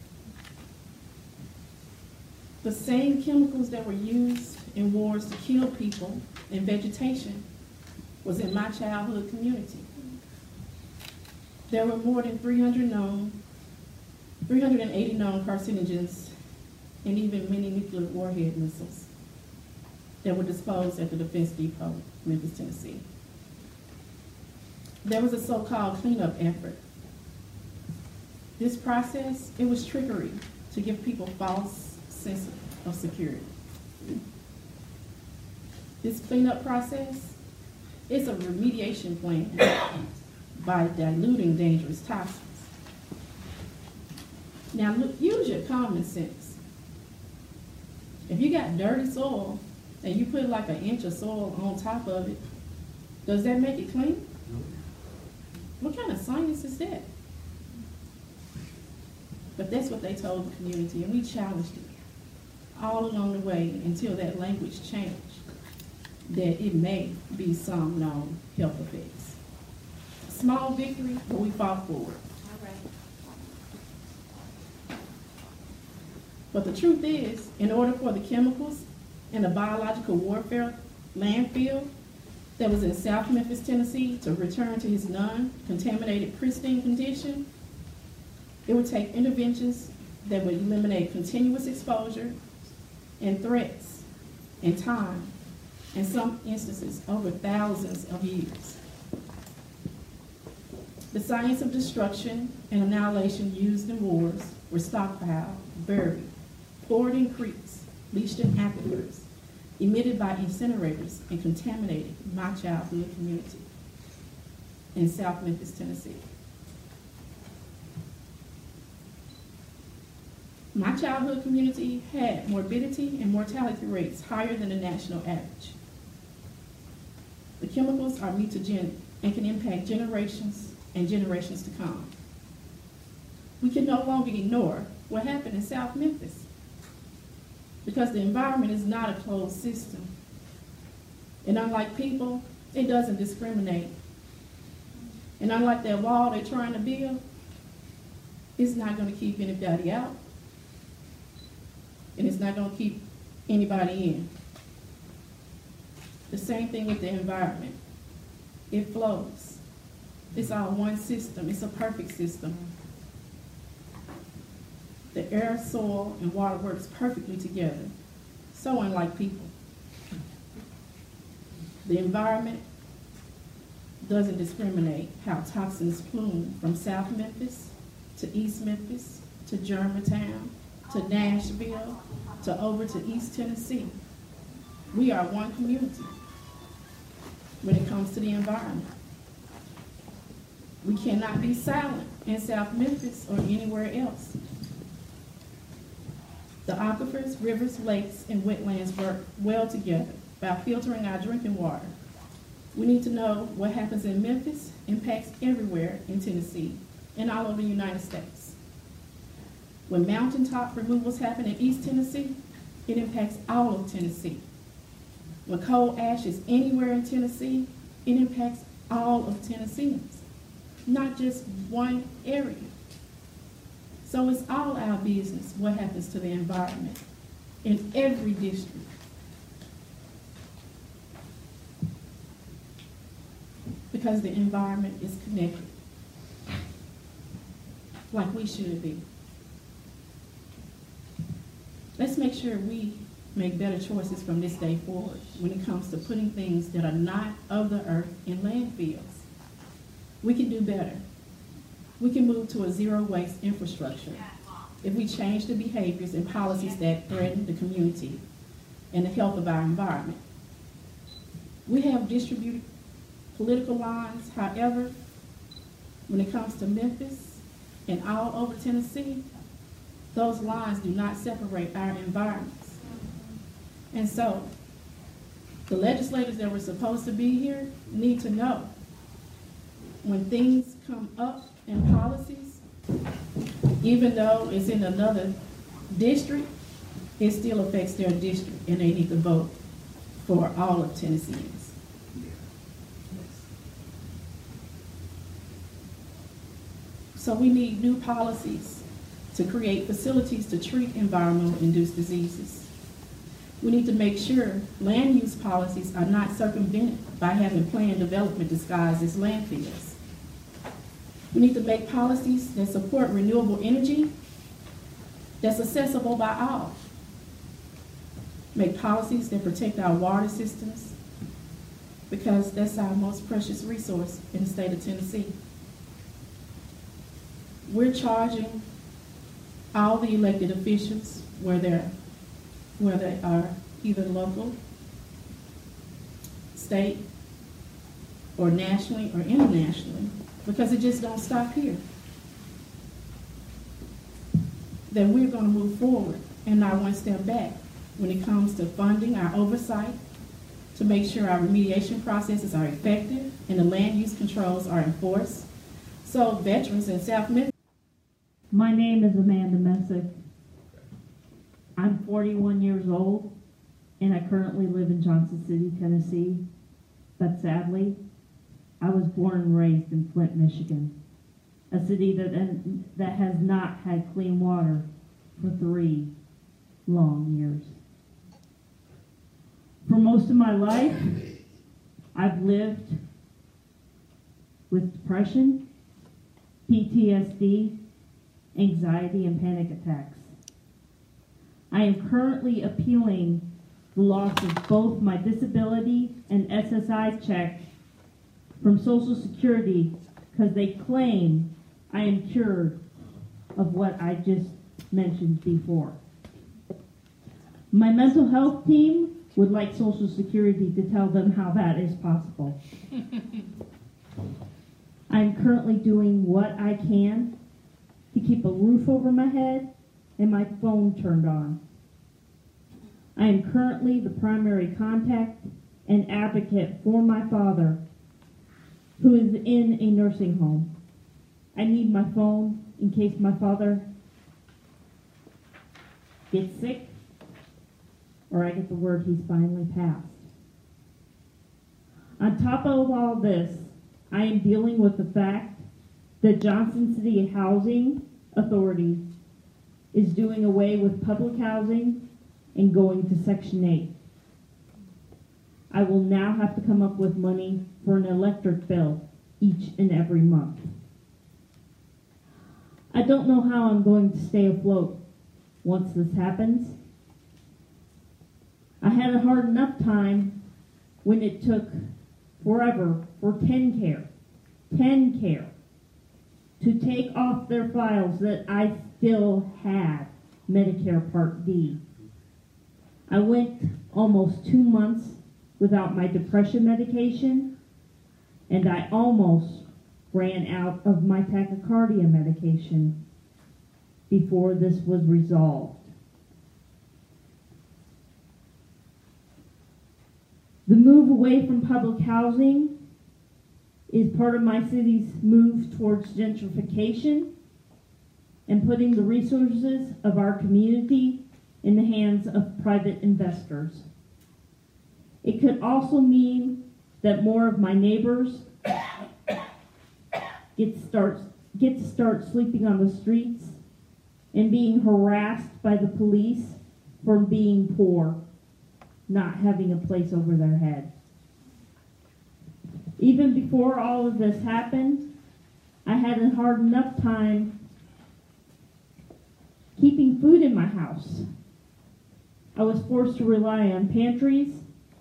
The same chemicals that were used in wars to kill people and vegetation was in my childhood community. There were more than 380 known carcinogens and even many nuclear warhead missiles that were disposed at the Defense Depot, Memphis, Tennessee. There was a so-called cleanup effort. This process, it was trickery to give people false sense of security. This cleanup process is a remediation plan by diluting dangerous toxins. Now look, use your common sense. If you got dirty soil and you put like 1 inch of soil on top of it, does that make it clean? What kind of science is that? But that's what they told the community, and we challenged it all along the way until that language changed, that it may be some known health effects. Small victory, but we fought forward. But the truth is, in order for the chemicals and the biological warfare landfill that was in South Memphis, Tennessee, to return to his non-contaminated, pristine condition, it would take interventions that would eliminate continuous exposure and threats and time, in some instances over thousands of years. The science of destruction and annihilation used in wars were stockpiled, buried, poured in creeks, leached in aquifers, emitted by incinerators, and contaminated my childhood community in South Memphis, Tennessee. My childhood community had morbidity and mortality rates higher than the national average. The chemicals are mutagenic and can impact generations and generations to come. We can no longer ignore what happened in South Memphis because the environment is not a closed system. And unlike people, it doesn't discriminate. And unlike that wall they're trying to build, it's not going to keep anybody out. And it's not going to keep anybody in. The same thing with the environment. It flows. It's all one system. It's a perfect system. The air, soil, and water works perfectly together. So unlike people. The environment doesn't discriminate how toxins plume from South Memphis to East Memphis to Germantown to Nashville, to over to East Tennessee. We are one community when it comes to the environment. We cannot be silent in South Memphis or anywhere else. The aquifers, rivers, lakes, and wetlands work well together by filtering our drinking water. We need to know what happens in Memphis impacts everywhere in Tennessee and all over the United States. When mountaintop removals happen in East Tennessee, it impacts all of Tennessee. When coal ash is anywhere in Tennessee, it impacts all of Tennesseans, not just one area. So it's all our business what happens to the environment in every district. Because the environment is connected, like we should be. Let's make sure we make better choices from this day forward when it comes to putting things that are not of the earth in landfills. We can do better. We can move to a zero waste infrastructure if we change the behaviors and policies that threaten the community and the health of our environment. We have distributed political lines, however, when it comes to Memphis and all over Tennessee, those lines do not separate our environments. And so, the legislators that were supposed to be here need to know when things come up in policies, even though it's in another district, it still affects their district, and they need to vote for all of Tennesseans. So we need new policies to create facilities to treat environmental-induced diseases. We need to make sure land use policies are not circumvented by having planned development disguised as landfills. We need to make policies that support renewable energy that's accessible by all. Make policies that protect our water systems, because that's our most precious resource in the state of Tennessee. We're charging all the elected officials, where they are either local, state, or nationally or internationally, because it just don't stop here. Then we're going to move forward and not one step back when it comes to funding our oversight to make sure our remediation processes are effective and the land use controls are enforced. So veterans in South Memphis. My name is Amanda Messick. I'm 41 years old, and I currently live in Johnson City, Tennessee. But sadly, I was born and raised in Flint, Michigan, a city that has not had clean water for 3 long years. For most of my life, I've lived with depression, PTSD, anxiety, and panic attacks. I am currently appealing the loss of both my disability and SSI check from Social Security because they claim I am cured of what I just mentioned before. My mental health team would like Social Security to tell them how that is possible. I'm currently doing what I can to keep a roof over my head and my phone turned on. I am currently the primary contact and advocate for my father, who is in a nursing home. I need my phone in case my father gets sick or I get the word he's finally passed. On top of all this, I am dealing with the fact that Johnson City Housing Authority is doing away with public housing and going to Section 8. I will now have to come up with money for an electric bill each and every month. I don't know how I'm going to stay afloat once this happens. I had a hard enough time when it took forever for TennCare to take off their files that I still had Medicare Part D. I went almost 2 months without my depression medication, and I almost ran out of my tachycardia medication before this was resolved. The move away from public housing is part of my city's move towards gentrification and putting the resources of our community in the hands of private investors. It could also mean that more of my neighbors get to start sleeping on the streets and being harassed by the police for being poor, not having a place over their head. Even before all of this happened, I had a hard enough time keeping food in my house. I was forced to rely on pantries,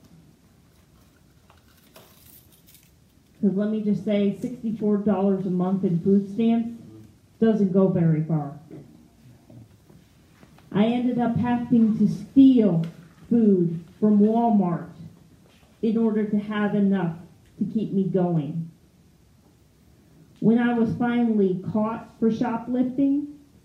because let me just say, $64 a month in food stamps doesn't go very far. I ended up having to steal food from Walmart in order to have enough to keep me going. When I was finally caught for shoplifting,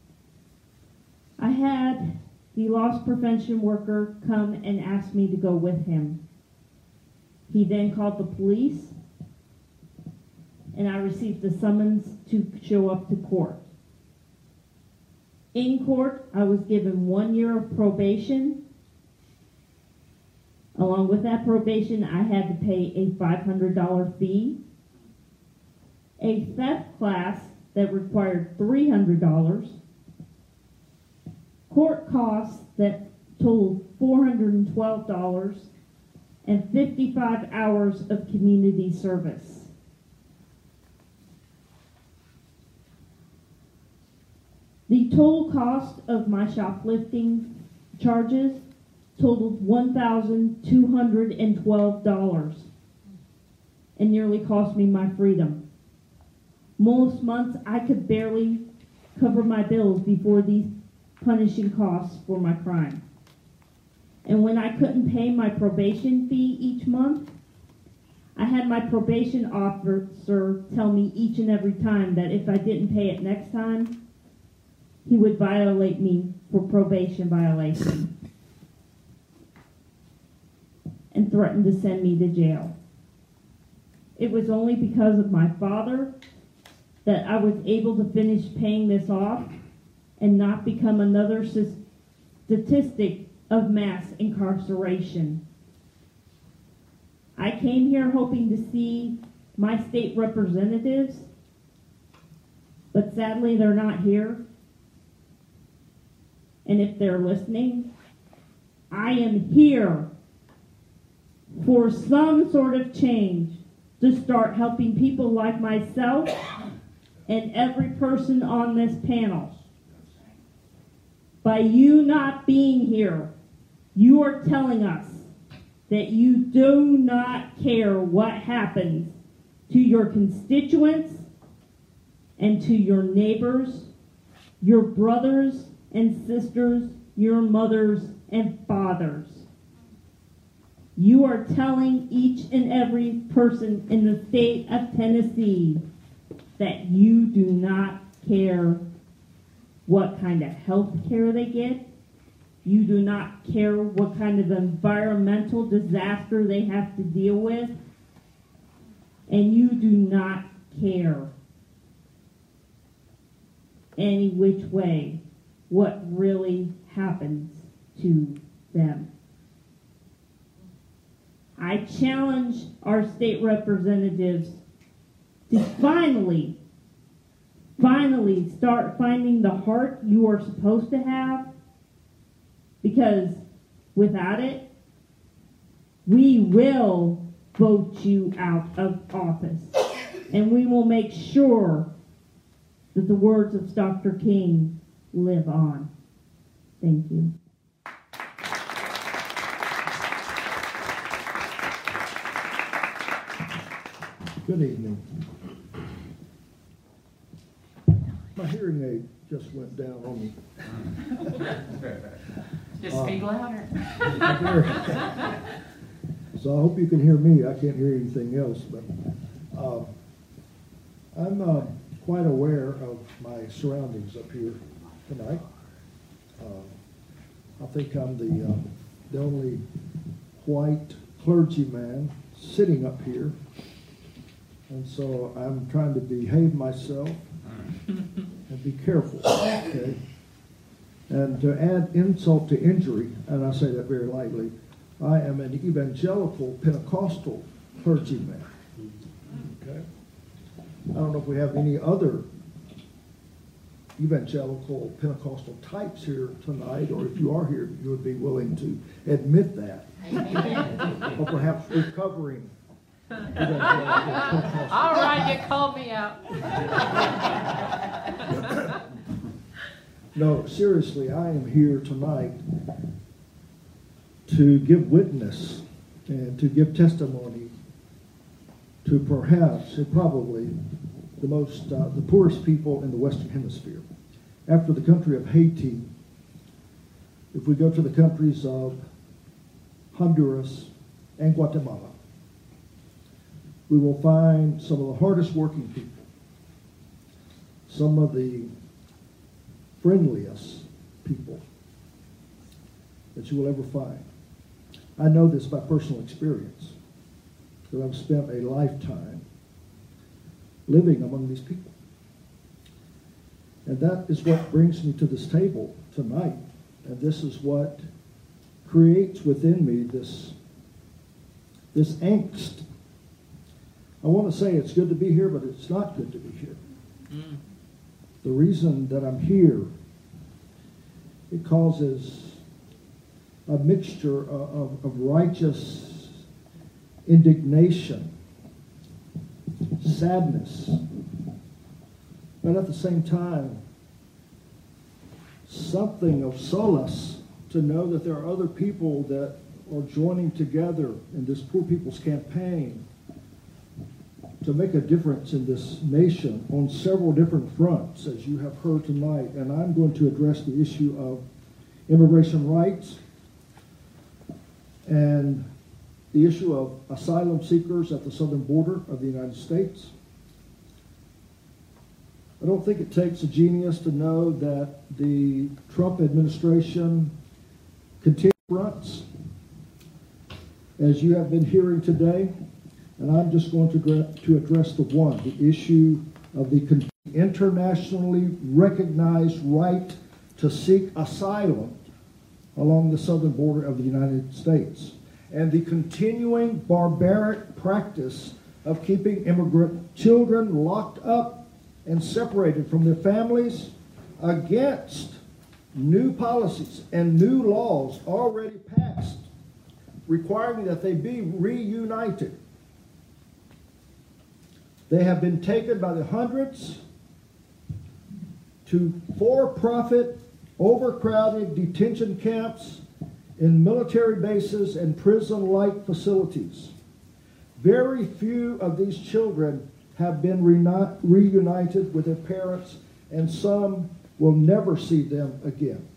I had the loss prevention worker come and ask me to go with him. He then called the police, and I received the summons to show up to court. In court, I was given 1 year of probation. Along with that probation, I had to pay a $500 fee, a theft class that required $300, court costs that totaled $412, and 55 hours of community service. The total cost of my shoplifting charges totaled $1,212 and nearly cost me my freedom. Most months I could barely cover my bills before these punishing costs for my crime. And when I couldn't pay my probation fee each month, I had my probation officer tell me each and every time that if I didn't pay it next time, he would violate me for probation violation and threatened to send me to jail. It was only because of my father that I was able to finish paying this off and not become another statistic of mass incarceration. I came here hoping to see my state representatives, but sadly they're not here. And if they're listening, I am here for some sort of change to start helping people like myself and every person on this panel. By you not being here, you are telling us that you do not care what happens to your constituents and to your neighbors, your brothers and sisters, your mothers and fathers. You are telling each and every person in the state of Tennessee that you do not care what kind of health care they get. You do not care what kind of environmental disaster they have to deal with. And you do not care any which way what really happens to them. I challenge our state representatives to finally start finding the heart you are supposed to have, because without it, we will vote you out of office, and we will make sure that the words of Dr. King live on. Thank you. Good evening. My hearing aid just went down on me. Just speak louder. So I hope you can hear me. I can't hear anything else, but I'm quite aware of my surroundings up here tonight. I think I'm the only white clergyman sitting up here. And so I'm trying to behave myself and be careful, okay? And to add insult to injury, and I say that very lightly, I am an evangelical Pentecostal clergyman, okay? I don't know if we have any other evangelical Pentecostal types here tonight, or if you are here, you would be willing to admit that. Or perhaps recovering evangelical. All right, you called me out. No, seriously, I am here tonight to give witness and to give testimony to perhaps and probably the poorest people in the Western Hemisphere. After the country of Haiti, if we go to the countries of Honduras and Guatemala, we will find some of the hardest working people, some of the friendliest people that you will ever find. I know this by personal experience, because I've spent a lifetime living among these people. And that is what brings me to this table tonight. And this is what creates within me this angst. I want to say it's good to be here, but it's not good to be here. The reason that I'm here, it causes a mixture of righteous indignation, sadness, but at the same time, something of solace to know that there are other people that are joining together in this Poor People's Campaign to make a difference in this nation on several different fronts, as you have heard tonight. And I'm going to address the issue of immigration rights and the issue of asylum seekers at the southern border of the United States. I don't think it takes a genius to know that the Trump administration continues fronts, as you have been hearing today, and I'm just going to address the issue of the internationally recognized right to seek asylum along the southern border of the United States, and the continuing barbaric practice of keeping immigrant children locked up and separated from their families against new policies and new laws already passed requiring that they be reunited. They have been taken by the hundreds to for-profit, overcrowded detention camps in military bases and prison-like facilities. Very few of these children have been reunited with their parents, and some will never see them again.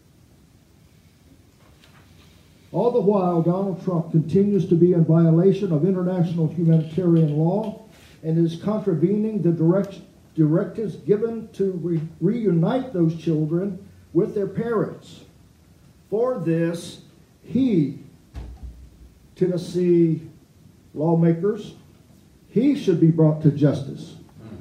All the while, Donald Trump continues to be in violation of international humanitarian law and is contravening the directives given to reunite those children with their parents. For this, Tennessee lawmakers, he should be brought to justice.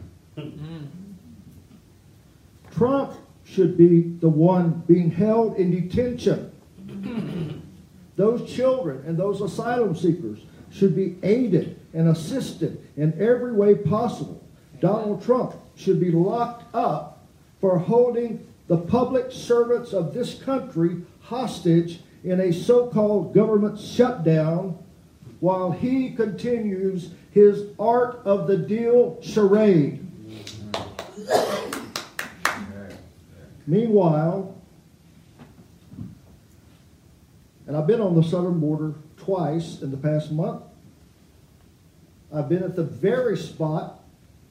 Trump should be the one being held in detention. Those children and those asylum seekers should be aided and assisted in every way possible. Donald Trump should be locked up for holding the public servants of this country hostage in a so-called government shutdown while he continues his art of the deal charade. Meanwhile, and I've been on the southern border twice in the past month. I've been at the very spot,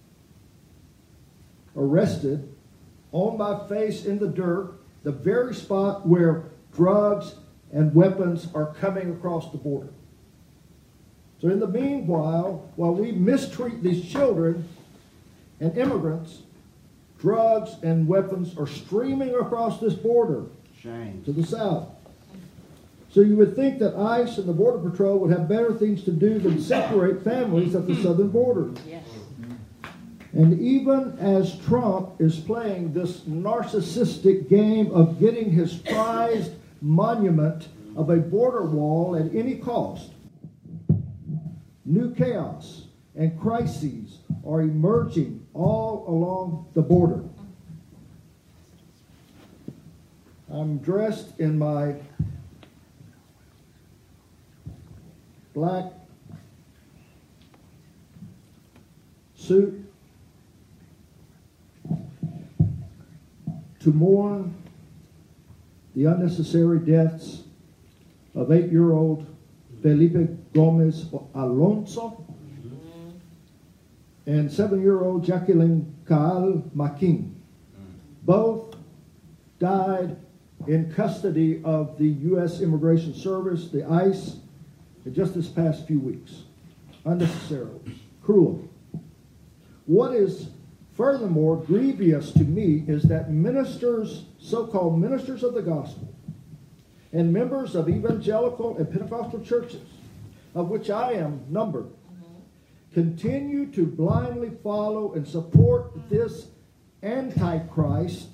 arrested, on my face in the dirt, the very spot where drugs and weapons are coming across the border. So in the meanwhile, while we mistreat these children, and immigrants, drugs and weapons are streaming across this border to the south. So you would think that ICE and the Border Patrol would have better things to do than separate families at the southern border. Yes. And even as Trump is playing this narcissistic game of getting his prized monument of a border wall at any cost, new chaos and crises are emerging all along the border. I'm dressed in my black suit to mourn the unnecessary deaths of 8-year-old Felipe Gomez Alonso and 7-year-old Jacqueline Caal Makin. Both died in custody of the U.S. Immigration Service, the ICE, in just this past few weeks. Unnecessarily, cruel. What is furthermore grievous to me is that ministers, so-called ministers of the gospel, and members of evangelical and Pentecostal churches, of which I am numbered, continue to blindly follow and support this Antichrist.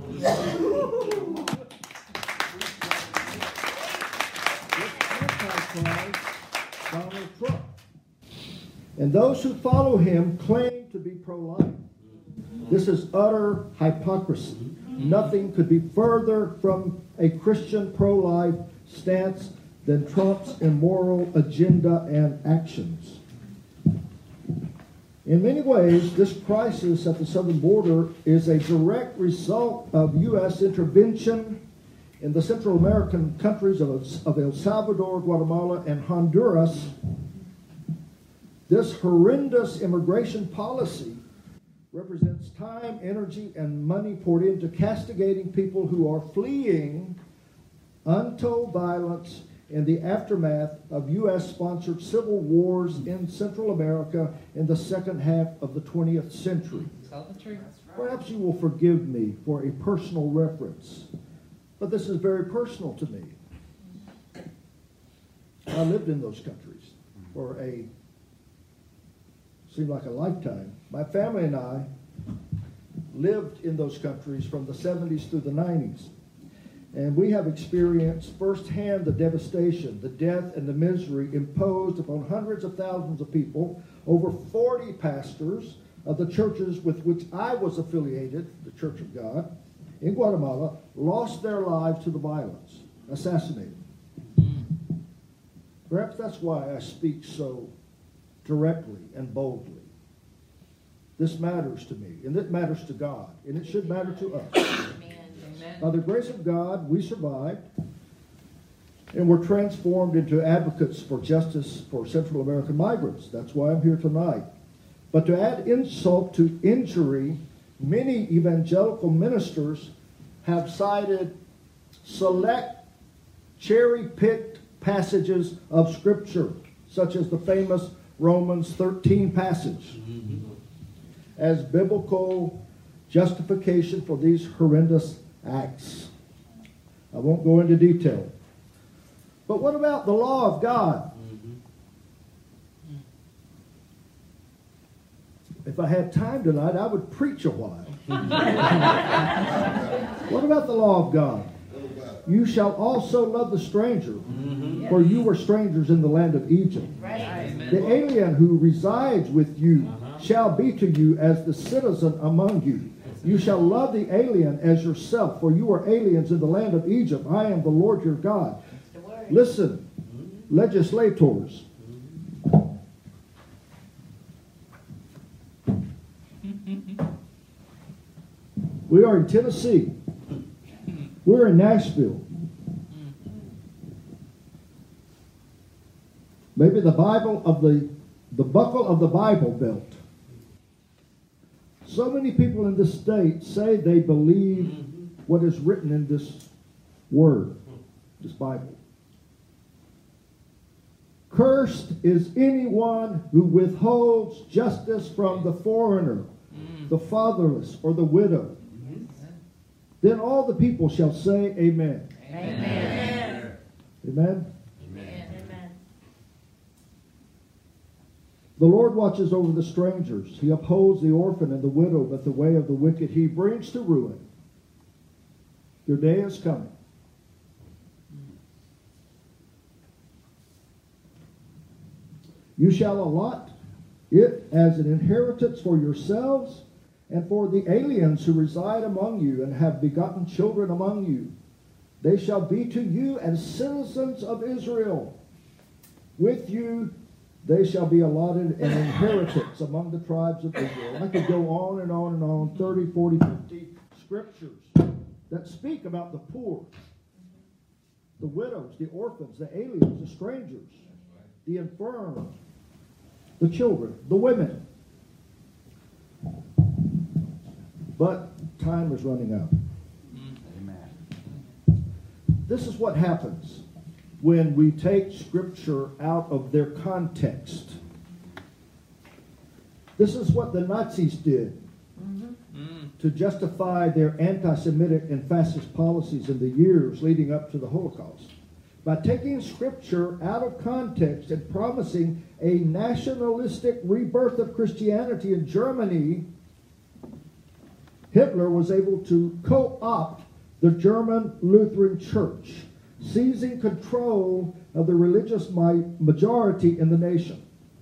Donald Trump. And those who follow him claim to be pro-life. This is utter hypocrisy. Nothing could be further from a Christian pro-life stance than Trump's immoral agenda and actions. In many ways, this crisis at the southern border is a direct result of U.S. intervention in the Central American countries of El Salvador, Guatemala, and Honduras. This horrendous immigration policy represents time, energy, and money poured into castigating people who are fleeing untold violence in the aftermath of U.S.-sponsored civil wars in Central America in the second half of the 20th century. Perhaps you will forgive me for a personal reference, but this is very personal to me. I lived in those countries for seemed like a lifetime. My family and I lived in those countries from the 70s through the 90s. And we have experienced firsthand the devastation, the death, and the misery imposed upon hundreds of thousands of people. Over 40 pastors of the churches with which I was affiliated, the Church of God, in Guatemala, lost their lives to the violence, assassinated. Perhaps that's why I speak so directly and boldly. This matters to me, and it matters to God, and it should matter to us. Amen. By the grace of God, we survived, and were transformed into advocates for justice for Central American migrants. That's why I'm here tonight. But to add insult to injury, many evangelical ministers have cited select cherry-picked passages of Scripture, such as the famous Romans 13 passage, as biblical justification for these horrendous acts. I won't go into detail. But what about the law of God? If I had time tonight, I would preach a while. What about the law of God? You shall also love the stranger, for you were strangers in the land of Egypt. The alien who resides with you shall be to you as the citizen among you. You shall love the alien as yourself, for you are aliens in the land of Egypt. I am the Lord your God. Listen, legislators. We are in Tennessee. We're in Nashville. Maybe the Bible of the buckle of the Bible Belt. So many people in this state say they believe what is written in this word, this Bible. Cursed is anyone who withholds justice from the foreigner. the fatherless, or the widow. Then all the people shall say, Amen. Amen. Amen. The Lord watches over the strangers. He upholds the orphan and the widow, but the way of the wicked he brings to ruin. Your day is coming. You shall allot it as an inheritance for yourselves and for the aliens who reside among you and have begotten children among you. They shall be to you as citizens of Israel. With you they shall be allotted an inheritance among the tribes of Israel. I could go on and on and on, 30, 40, 50 scriptures that speak about the poor, the widows, the orphans, the aliens, the strangers, the infirm, the children, the women. But time is running out. Amen. This is what happens when we take Scripture out of their context. This is what the Nazis did to justify their anti-Semitic and fascist policies in the years leading up to the Holocaust. By taking Scripture out of context and promising a nationalistic rebirth of Christianity in Germany, Hitler was able to co-opt the German Lutheran Church, seizing control of the religious majority in the nation.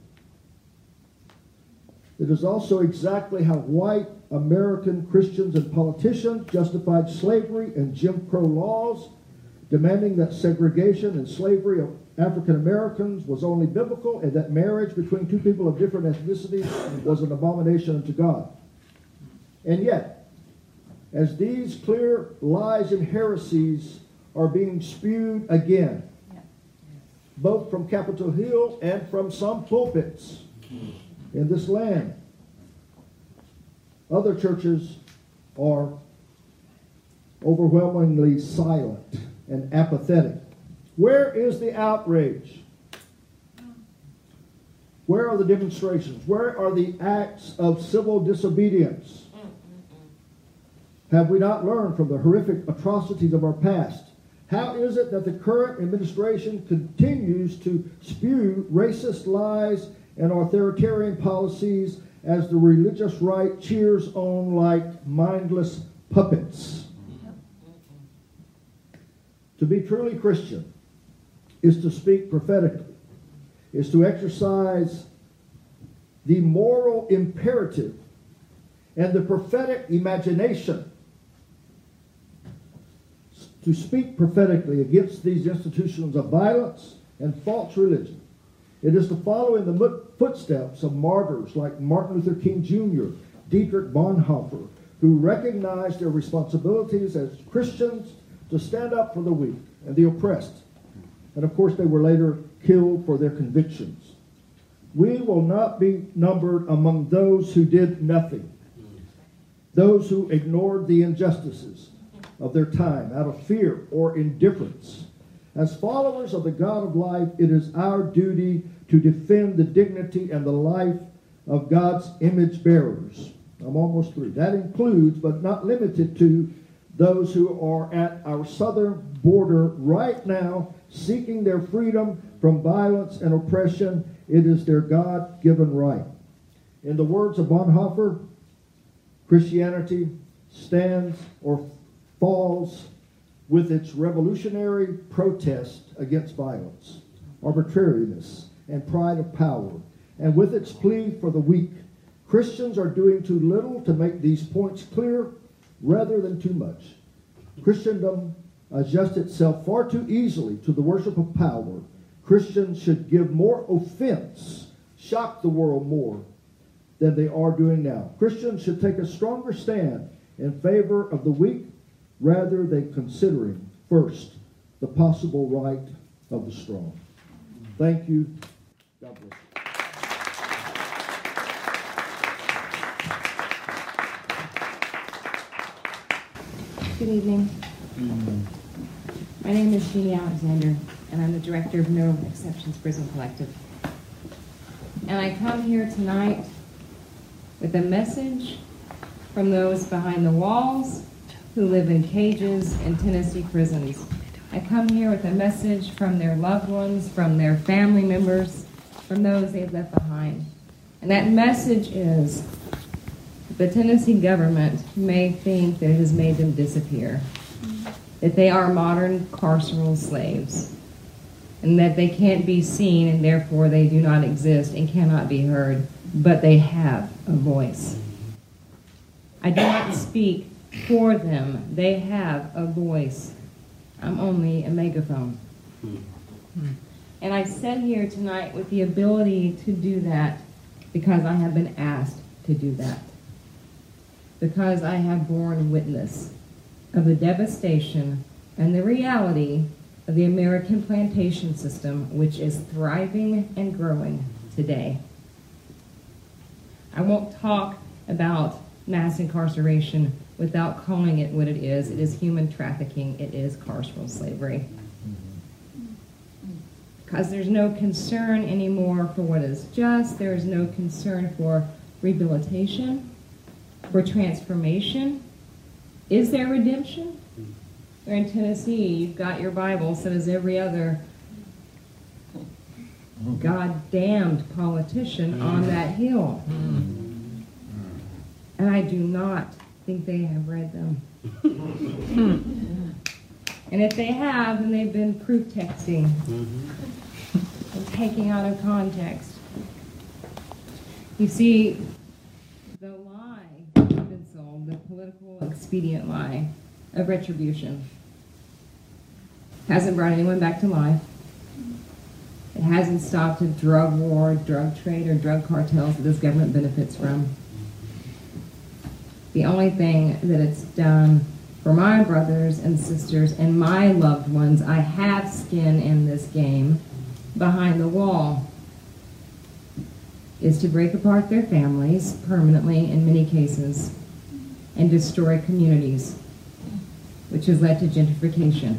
It is also exactly how white American Christians and politicians justified slavery and Jim Crow laws, demanding that segregation and slavery of African Americans was only biblical and that marriage between two people of different ethnicities was an abomination unto God. And yet, as these clear lies and heresies are being spewed again, both from Capitol Hill and from some pulpits in this land, other churches are overwhelmingly silent and apathetic. Where is the outrage? Where are the demonstrations? Where are the acts of civil disobedience? Have we not learned from the horrific atrocities of our past? How is it that the current administration continues to spew racist lies and authoritarian policies as the religious right cheers on like mindless puppets? To be truly Christian is to speak prophetically, is to exercise the moral imperative and the prophetic imagination, to speak prophetically against these institutions of violence and false religion. It is to follow in the footsteps of martyrs like Martin Luther King Jr., Dietrich Bonhoeffer, who recognized their responsibilities as Christians to stand up for the weak and the oppressed. And of course, they were later killed for their convictions. We will not be numbered among those who did nothing, those who ignored the injustices of their time out of fear or indifference. As followers of the God of life, it is our duty to defend the dignity and the life of God's image bearers. I'm almost through. That includes, but not limited to, those who are at our southern border right now seeking their freedom from violence and oppression. It is their God-given right. In the words of Bonhoeffer, Christianity stands or falls with its revolutionary protest against violence, arbitrariness, and pride of power, and with its plea for the weak. Christians are doing too little to make these points clear rather than too much. Christendom adjusts itself far too easily to the worship of power. Christians should give more offense, shock the world more than they are doing now. Christians should take a stronger stand in favor of the weak rather than considering first the possible right of the strong. Thank you. God bless you. Good evening. My name is Jeannie Alexander, and I'm the director of No Exceptions Prison Collective. And I come here tonight with a message from those behind the walls who live in cages in Tennessee prisons. I come here with a message from their loved ones, from their family members, from those they've left behind. And that message is, the Tennessee government may think that it has made them disappear, that they are modern carceral slaves, and that they can't be seen and therefore they do not exist and cannot be heard, but they have a voice. I do not speak for them. They have a voice. I'm only a megaphone. And I sit here tonight with the ability to do that because I have been asked to do that. Because I have borne witness of the devastation and the reality of the American plantation system, which is thriving and growing today. I won't talk about mass incarceration without calling it what it is. It is human trafficking. It is carceral slavery. Because there's no concern anymore for what is just. There is no concern for rehabilitation, for transformation. Is there redemption? Or in Tennessee, you've got your Bible, so does every other God-damned politician on that hill. And I do not think they have read them. And if they have, then they've been proof texting and taking out of context. You see, the lie that's been sold, the political expedient lie of retribution, hasn't brought anyone back to life. It hasn't stopped a drug war, drug trade, or drug cartels that this government benefits from. The only thing that it's done for my brothers and sisters and my loved ones, I have skin in this game, behind the wall, is to break apart their families permanently in many cases and destroy communities, which has led to gentrification,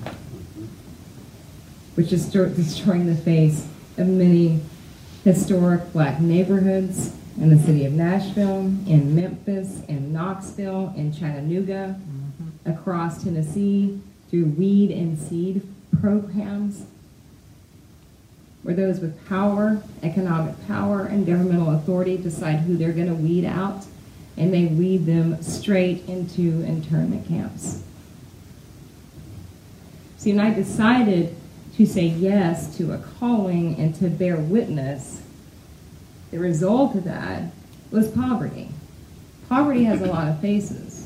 which is destroying the face of many historic black neighborhoods in the city of Nashville, in Memphis, in Knoxville, in Chattanooga, across Tennessee, through weed and seed programs, where those with power, economic power, and governmental authority decide who they're going to weed out, and they weed them straight into internment camps. See, when I decided to say yes to a calling and to bear witness, the result of that was poverty. Poverty has a lot of faces.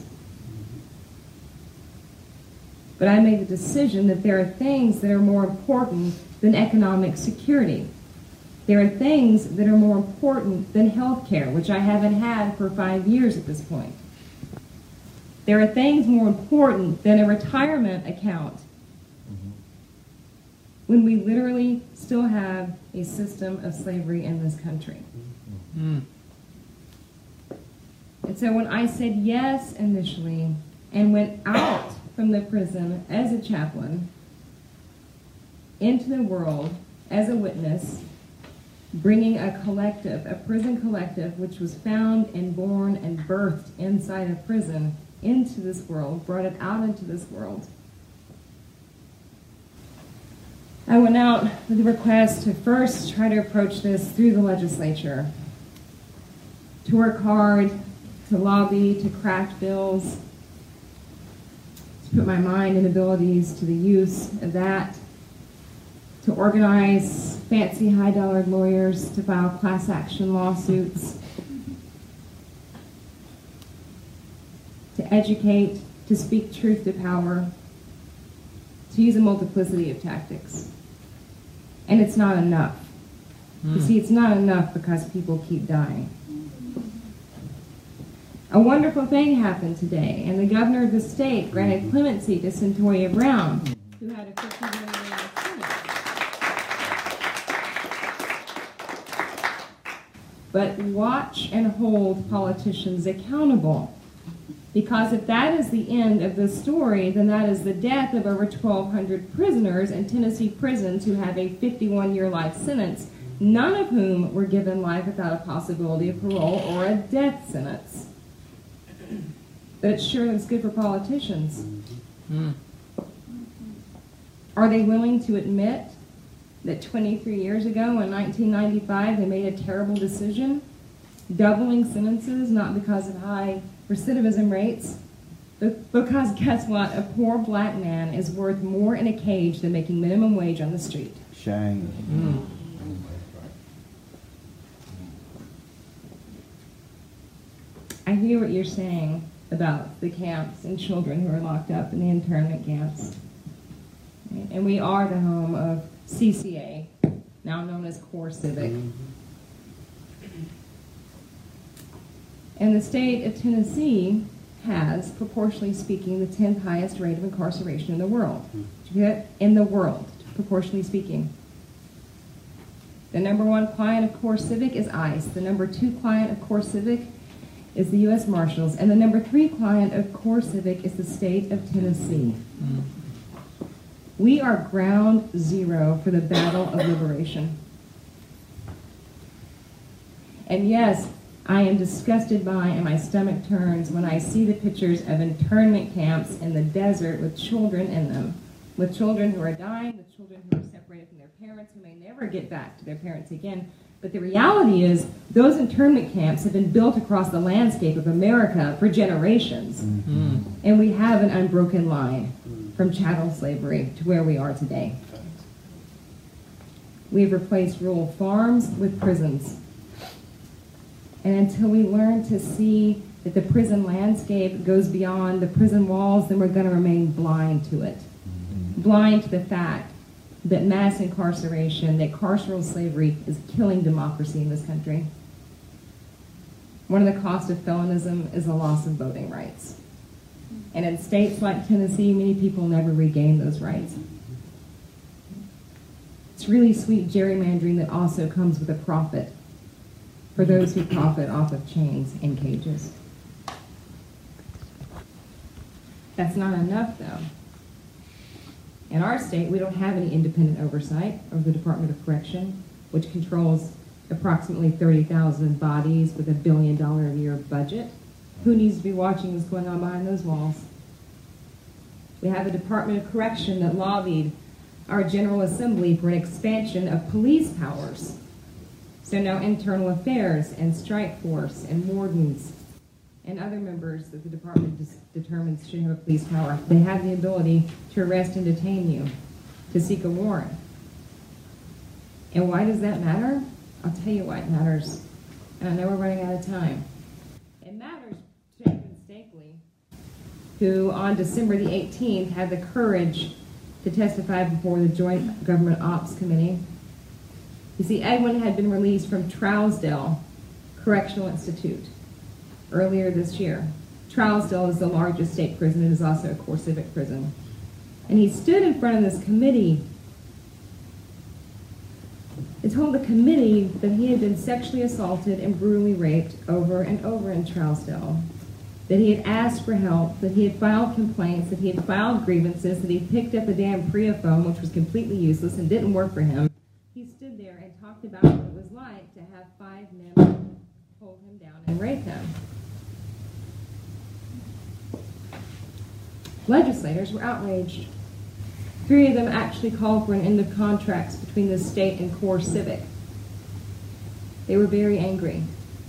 But I made the decision that there are things that are more important than economic security. There are things that are more important than health care, which I haven't had for 5 years at this point. There are things more important than a retirement account when we literally still have a system of slavery in this country. And so when I said yes initially and went out from the prison as a chaplain into the world as a witness, bringing a collective, a prison collective, which was found and born and birthed inside a prison into this world, brought it out into this world, I went out with a request to first try to approach this through the legislature, to work hard, to lobby, to craft bills, to put my mind and abilities to the use of that, to organize fancy high-dollar lawyers to file class action lawsuits, to educate, to speak truth to power, to use a multiplicity of tactics. And it's not enough. You see, it's not enough because people keep dying. A wonderful thing happened today, and the governor of the state granted clemency to Centoria Brown, who had a 51-year sentence. But watch and hold politicians accountable. Because if that is the end of the story, then that is the death of over 1,200 prisoners in Tennessee prisons who have a 51-year life sentence, none of whom were given life without a possibility of parole or a death sentence. but it sure looks good for politicians. Are they willing to admit that 23 years ago in 1995 they made a terrible decision, doubling sentences not because of high recidivism rates, but because guess what? A poor black man is worth more in a cage than making minimum wage on the street. Shame. I hear what you're saying about the camps and children who are locked up in the internment camps. And we are the home of CCA, now known as CoreCivic. And the state of Tennessee has, proportionally speaking, the 10th highest rate of incarceration in the world. In the world, proportionally speaking. The number 1 client of CoreCivic is ICE. The number 2 client of CoreCivic is the U.S. Marshals. And the number 3 client of CoreCivic is the state of Tennessee. We are ground zero for the battle of liberation. And yes, I am disgusted by and my stomach turns when I see the pictures of internment camps in the desert with children in them, with children who are dying, with children who are separated from their parents, who may never get back to their parents again. But the reality is, those internment camps have been built across the landscape of America for generations. And we have an unbroken line from chattel slavery to where we are today. We've replaced rural farms with prisons. And until we learn to see that the prison landscape goes beyond the prison walls, then we're going to remain blind to it. Blind to the fact that mass incarceration, that carceral slavery is killing democracy in this country. One of the costs of felоnism is the loss of voting rights. And in states like Tennessee, many people never regain those rights. It's really sweet gerrymandering that also comes with a profit for those who profit off of chains and cages. That's not enough, though. In our state, we don't have any independent oversight of the Department of Correction, which controls approximately 30,000 bodies with $1 billion a year budget. Who needs to be watching what's going on behind those walls? We have a Department of Correction that lobbied our General Assembly for an expansion of police powers. So now internal affairs and strike force and wardens and other members that the department determines should have a police power, they have the ability to arrest and detain you, to seek a warrant. And why does that matter? I'll tell you why it matters. And I know we're running out of time. It matters to Edwin Stakely, who on December the 18th had the courage to testify before the Joint Government Ops Committee. You see, Edwin had been released from Trousdale Correctional Institute earlier this year. Trousdale is the largest state prison. It is also a CoreCivic prison. And he stood in front of this committee and told the committee that he had been sexually assaulted and brutally raped over and over in Trousdale, that he had asked for help, that he had filed complaints, that he had filed grievances, that he picked up a damn Priya phone, which was completely useless and didn't work for him. He stood there and talked about what it was like to have 5 men hold him down and rape him. Legislators were outraged. 3 of them actually called for an end of contracts between the state and CoreCivic. They were very angry.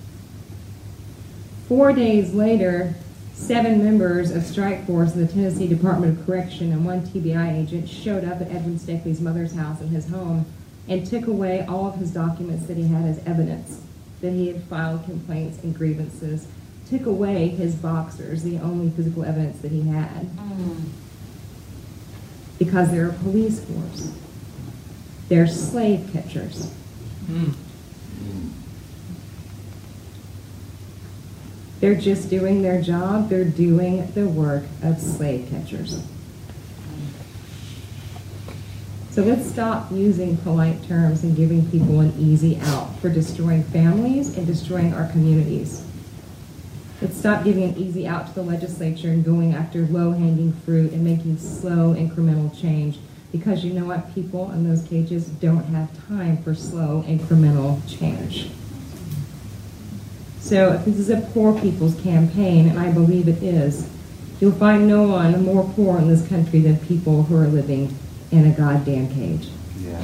4 days later, 7 members of strike force in the Tennessee Department of Correction and 1 TBI agent showed up at Edwin Stakely's mother's house in his home and took away all of his documents that he had as evidence that he had filed complaints and grievances, took away his boxers, the only physical evidence that he had. Because they're a police force. They're slave catchers. They're just doing their job. They're doing the work of slave catchers. So let's stop using polite terms and giving people an easy out for destroying families and destroying our communities. Let's stop giving an easy out to the legislature and going after low-hanging fruit and making slow, incremental change. Because you know what? People in those cages don't have time for slow, incremental change. So if this is a poor people's campaign, and I believe it is, you'll find no one more poor in this country than people who are living in a goddamn cage. Yeah.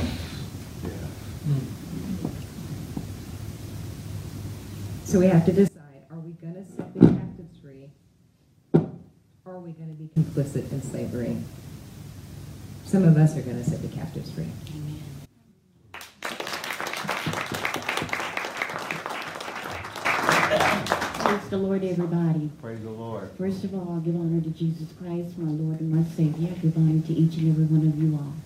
So we have to decide, are we going to set the captives free, or are we going to be complicit in slavery? Some of us are going to set the captives free. Praise the Lord, everybody. Praise the Lord. First of all, I give honor to Jesus Christ, my Lord and my Savior. I give honor to each and every one of you all.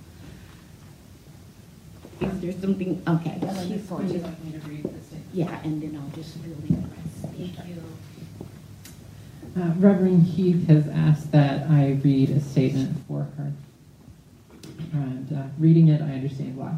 Is there something? Okay. Would you like me to read this? Yeah, and then I'll just fill in the rest. Thank you. Reverend Heath has asked that I read a statement for her. And reading it, I understand why.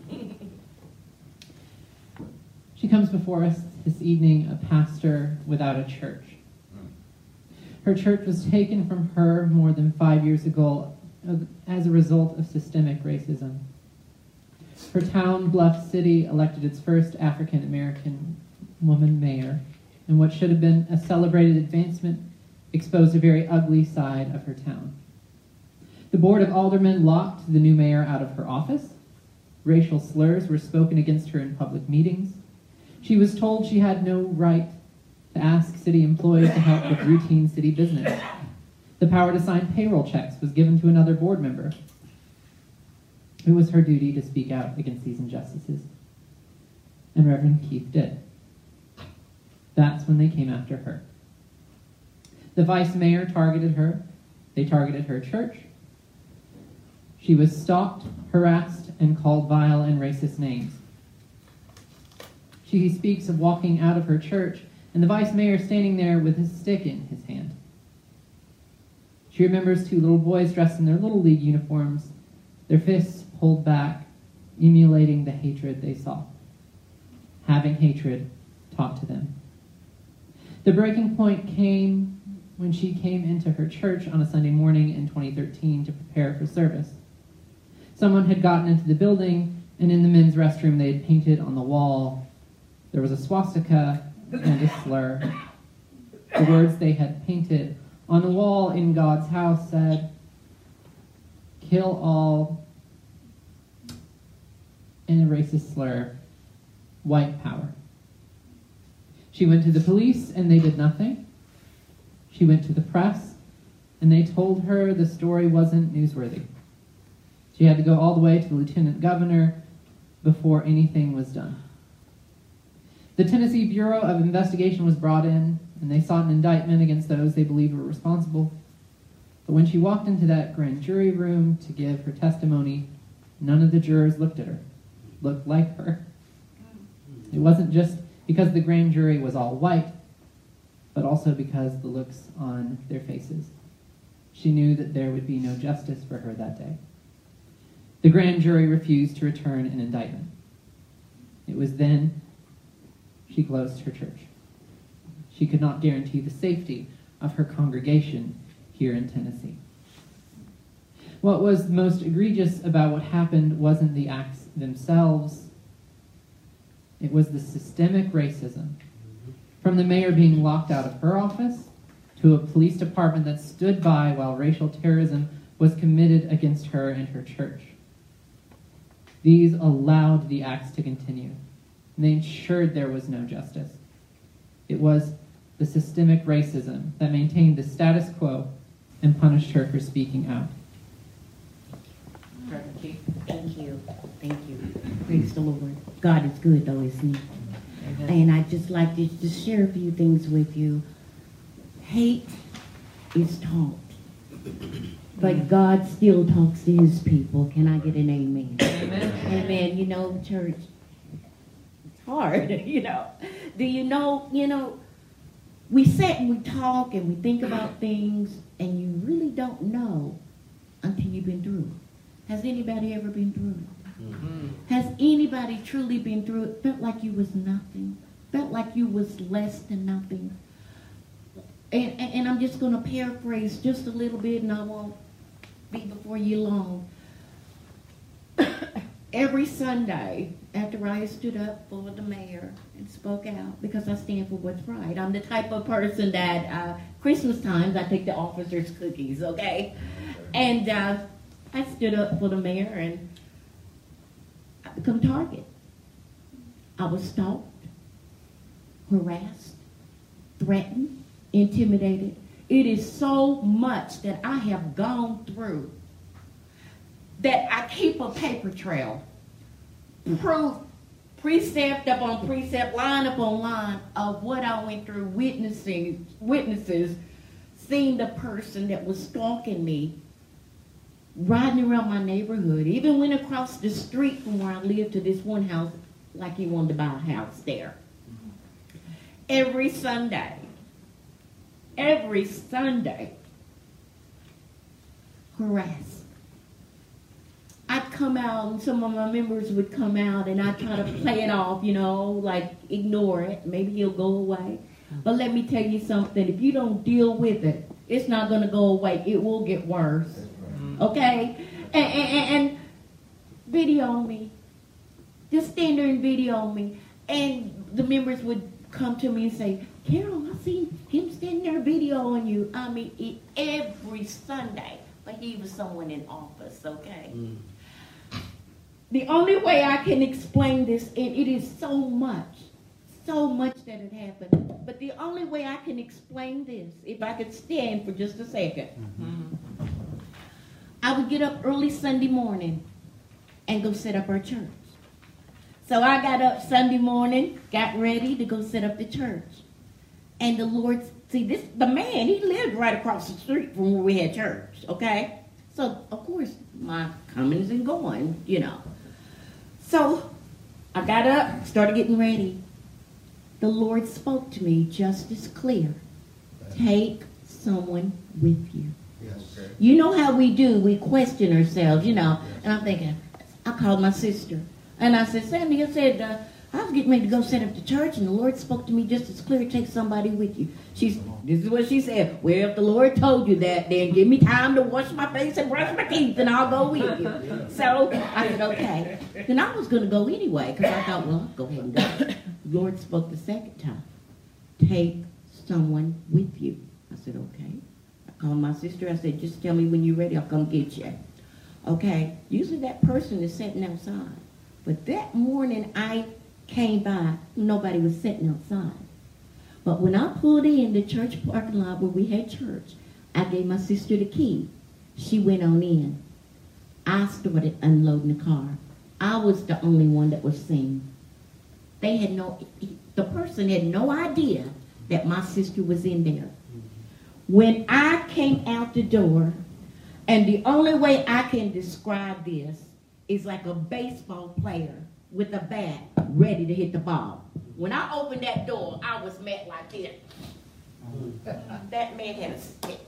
She comes before us this evening, a pastor without a church. Her church was taken from her more than 5 years ago as a result of systemic racism. Her town, Bluff City, elected its first African-American woman mayor, and what should have been a celebrated advancement exposed a very ugly side of her town. The Board of Aldermen locked the new mayor out of her office. Racial slurs were spoken against her in public meetings. She was told she had no right to ask city employees to help with routine city business. The power to sign payroll checks was given to another board member. It was her duty to speak out against these injustices. And Reverend Keith did. That's when they came after her. The vice mayor targeted her. They targeted her church. She was stalked, harassed, and called vile and racist names. She speaks of walking out of her church and the vice mayor standing there with his stick in his hand. She remembers two little boys dressed in their Little League uniforms, their fists pulled back, emulating the hatred they saw. Having hatred taught to them. The breaking point came when she came into her church on a Sunday morning in 2013 to prepare for service. Someone had gotten into the building, and in the men's restroom they had painted on the wall. There was a swastika and a slur. The words they had painted on the wall in God's house said, "Kill all," and a racist slur, "White power." She went to the police, and they did nothing. She went to the press, and they told her the story wasn't newsworthy. She had to go all the way to the lieutenant governor before anything was done. The Tennessee Bureau of Investigation was brought in, and they sought an indictment against those they believed were responsible. But when she walked into that grand jury room to give her testimony, none of the jurors looked at her, looked like her. It wasn't just because the grand jury was all white, but also because the looks on their faces. She knew that there would be no justice for her that day. The grand jury refused to return an indictment. It was then she closed her church. She could not guarantee the safety of her congregation here in Tennessee. What was most egregious about what happened wasn't the acts themselves. It was the systemic racism. From the mayor being locked out of her office, to a police department that stood by while racial terrorism was committed against her and her church. These allowed the acts to continue, and they ensured there was no justice. It was the systemic racism that maintained the status quo and punished her for speaking out. Thank you. Thank you. Praise the Lord. God is good, though, isn't he? And I'd just like to just share a few things with you. Hate is taught, but God still talks to his people. Can I get an amen? Amen. Amen. You know, church, it's hard, you know. Do you know, we sit and we talk and we think about things, and you really don't know until you've been through it. Has anybody ever been through it? Mm-hmm. Has anybody truly been through it? Felt like you was nothing? Felt like you was less than nothing? And I'm just going to paraphrase just a little bit, and I won't be before you long. every Sunday after I stood up for the mayor and spoke out, because I stand for what's right. I'm the type of person that Christmas times I take the officers' cookies, okay? And I stood up for the mayor and I become target. I was stalked, harassed, threatened, intimidated. It is so much that I have gone through that I keep a paper trail, proof, precept upon precept, line upon line of what I went through, witnesses, seeing the person that was stalking me, riding around my neighborhood, even went across the street from where I lived to this one house like he wanted to buy a house there. Every Sunday, harassed. I'd come out and some of my members would come out and I'd try to play it off, you know, like ignore it. Maybe he'll go away. But let me tell you something. If you don't deal with it, it's not going to go away. It will get worse. Okay? And video me. Just stand there and video me. And the members would come to me and say, Carol, I seen him standing there videoing you. I mean, every Sunday. But he was someone in office, okay? The only way I can explain this, and it is so much that had happened, but the only way I can explain this, if I could stand for just a second, I would get up early Sunday morning and go set up our church. So I got up Sunday morning, got ready to go set up the church. And the Lord, the man, he lived right across the street from where we had church, okay? So, of course, my comings and going, you know. So, I got up, started getting ready. The Lord spoke to me just as clear. Take someone with you. Yes. Okay. You know how we do. We question ourselves, you know. And I'm thinking, I called my sister. And I said, Sandy, I said, I was getting ready to go set up the church, and the Lord spoke to me just as clear, take somebody with you. This is what she said. Well, if the Lord told you that, then give me time to wash my face and brush my teeth, and I'll go with you. So I said, okay. Then I was going to go anyway, because I thought, well, I'll go ahead and go. The Lord spoke the second time. Take someone with you. I said, okay. I called my sister. I said, just tell me when you're ready. I'll come get you. Okay. Usually that person is sitting outside. But that morning I came by, nobody was sitting outside. But when I pulled in the church parking lot where we had church, I gave my sister the key. She went on in. I started unloading the car. I was the only one that was seen. The person had no idea that my sister was in there. When I came out the door, and the only way I can describe this is like a baseball player with a bat ready to hit the ball. When I opened that door, I was met like this. That man had a stick.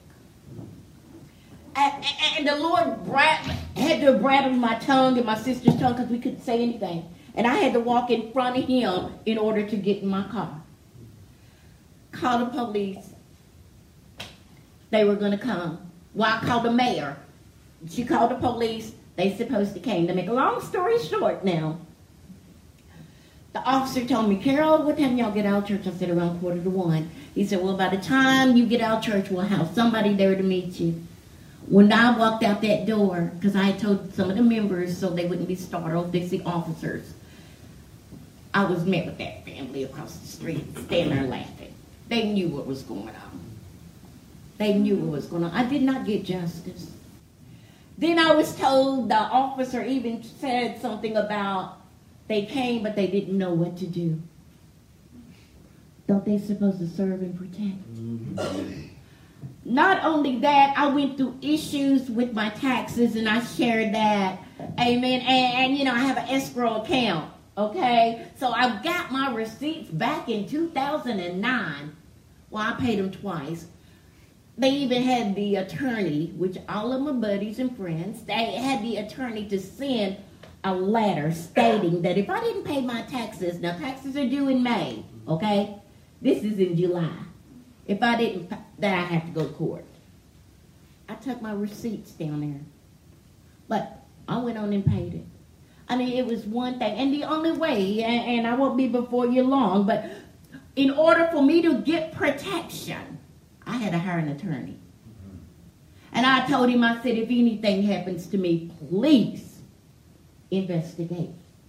And the Lord had to brattle my tongue and my sister's tongue because we couldn't say anything. And I had to walk in front of him in order to get in my car. Call the police. They were going to come. Well, I called the mayor. She called the police. They supposed to came. To make a long story short now, the officer told me, Carol, what time y'all get out of church? I said, around 1:45. He said, well, by the time you get out of church, we'll have somebody there to meet you. When I walked out that door, because I had told some of the members so they wouldn't be startled, they see officers, I was met with that family across the street, standing there laughing. They knew what was going on. They knew what was going on. I did not get justice. Then I was told, the officer even said something about they came, but they didn't know what to do. Don't they supposed to serve and protect? Not only that, I went through issues with my taxes, and I shared that. Amen. And you know, I have an escrow account. Okay? So I got my receipts back in 2009. Well, I paid them twice. They even had the attorney, which all of my buddies and friends, they had the attorney to send a letter stating that if I didn't pay my taxes, now taxes are due in May, okay? This is in July. If I didn't, then I have to go to court. I took my receipts down there. But I went on and paid it. I mean, it was one thing. And the only way, and I won't be before you long, but in order for me to get protection, I had to hire an attorney. And I told him, I said, if anything happens to me, please investigate.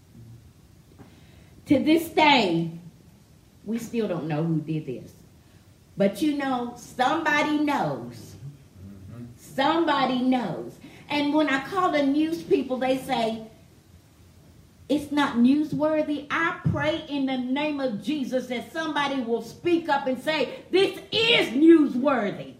To this day, we still don't know who did this. But you know, somebody knows. Somebody knows. And when I call the news people, they say, it's not newsworthy. I pray in the name of Jesus that somebody will speak up and say, this is newsworthy.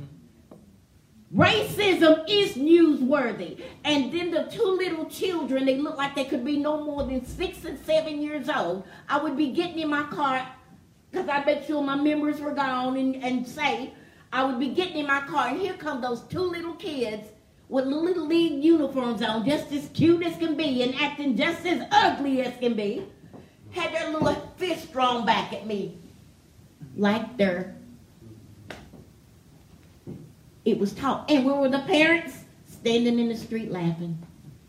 Racism is newsworthy. And then the two little children, they look like they could be no more than 6 and 7 years old. I would be getting in my car, because I bet sure my members were gone and safe. I would be getting in my car, and here come those two little kids with little league uniforms on, just as cute as can be, and acting just as ugly as can be. Had their little fist drawn back at me, like they're... It was taught. And where were the parents? Standing in the street laughing.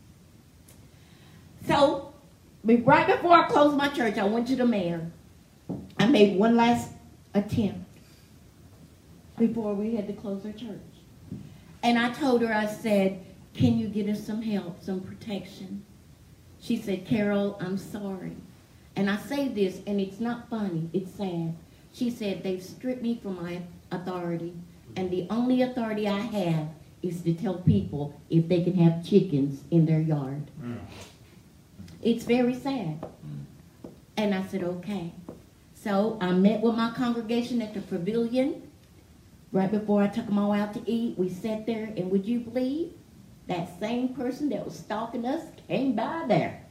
So, right before I closed my church, I went to the mayor. I made one last attempt before we had to close our church. And I told her, I said, can you get us some help, some protection? She said, Carol, I'm sorry. And I say this, and it's not funny, it's sad. She said, they've stripped me from my authority. And the only authority I have is to tell people if they can have chickens in their yard. It's very sad. And I said, okay. So I met with my congregation at the pavilion. Right before I took them all out to eat, we sat there, and would you believe that same person that was stalking us came by there?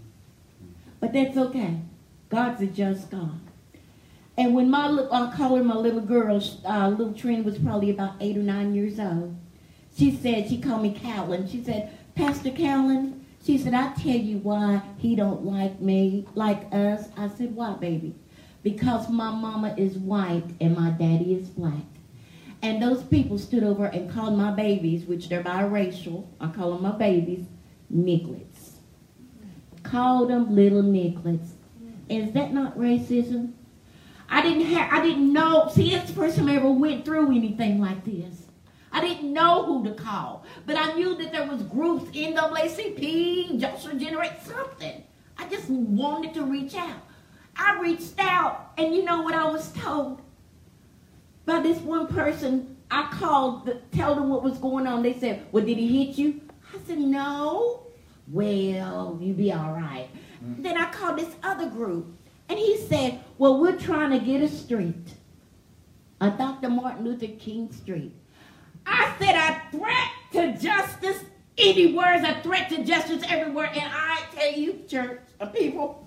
But that's okay. God's a just God. And when I call her my little girl, little Trina was probably about 8 or 9 years old. She called me Callan. She said, Pastor Callan, she said, I tell you why he don't like me, like us. I said, why, baby? Because my mama is white and my daddy is black. And those people stood over and called my babies, which they're biracial, I call them my babies, Niglets. Called them little Niglets. Is that not racism? I didn't know, see, it's the first time I ever went through anything like this. I didn't know who to call, but I knew that there was groups, NAACP, Joshua Generate, something. I just wanted to reach out. I reached out, and you know what I was told? By this one person, I called to tell them what was going on. They said, well, did he hit you? I said, no. Well, you be all right. Then I called this other group. And he said, well, we're trying to get a street, a Dr. Martin Luther King Street. I said, a threat to justice anywhere is a threat to justice everywhere. And I tell you, church of people,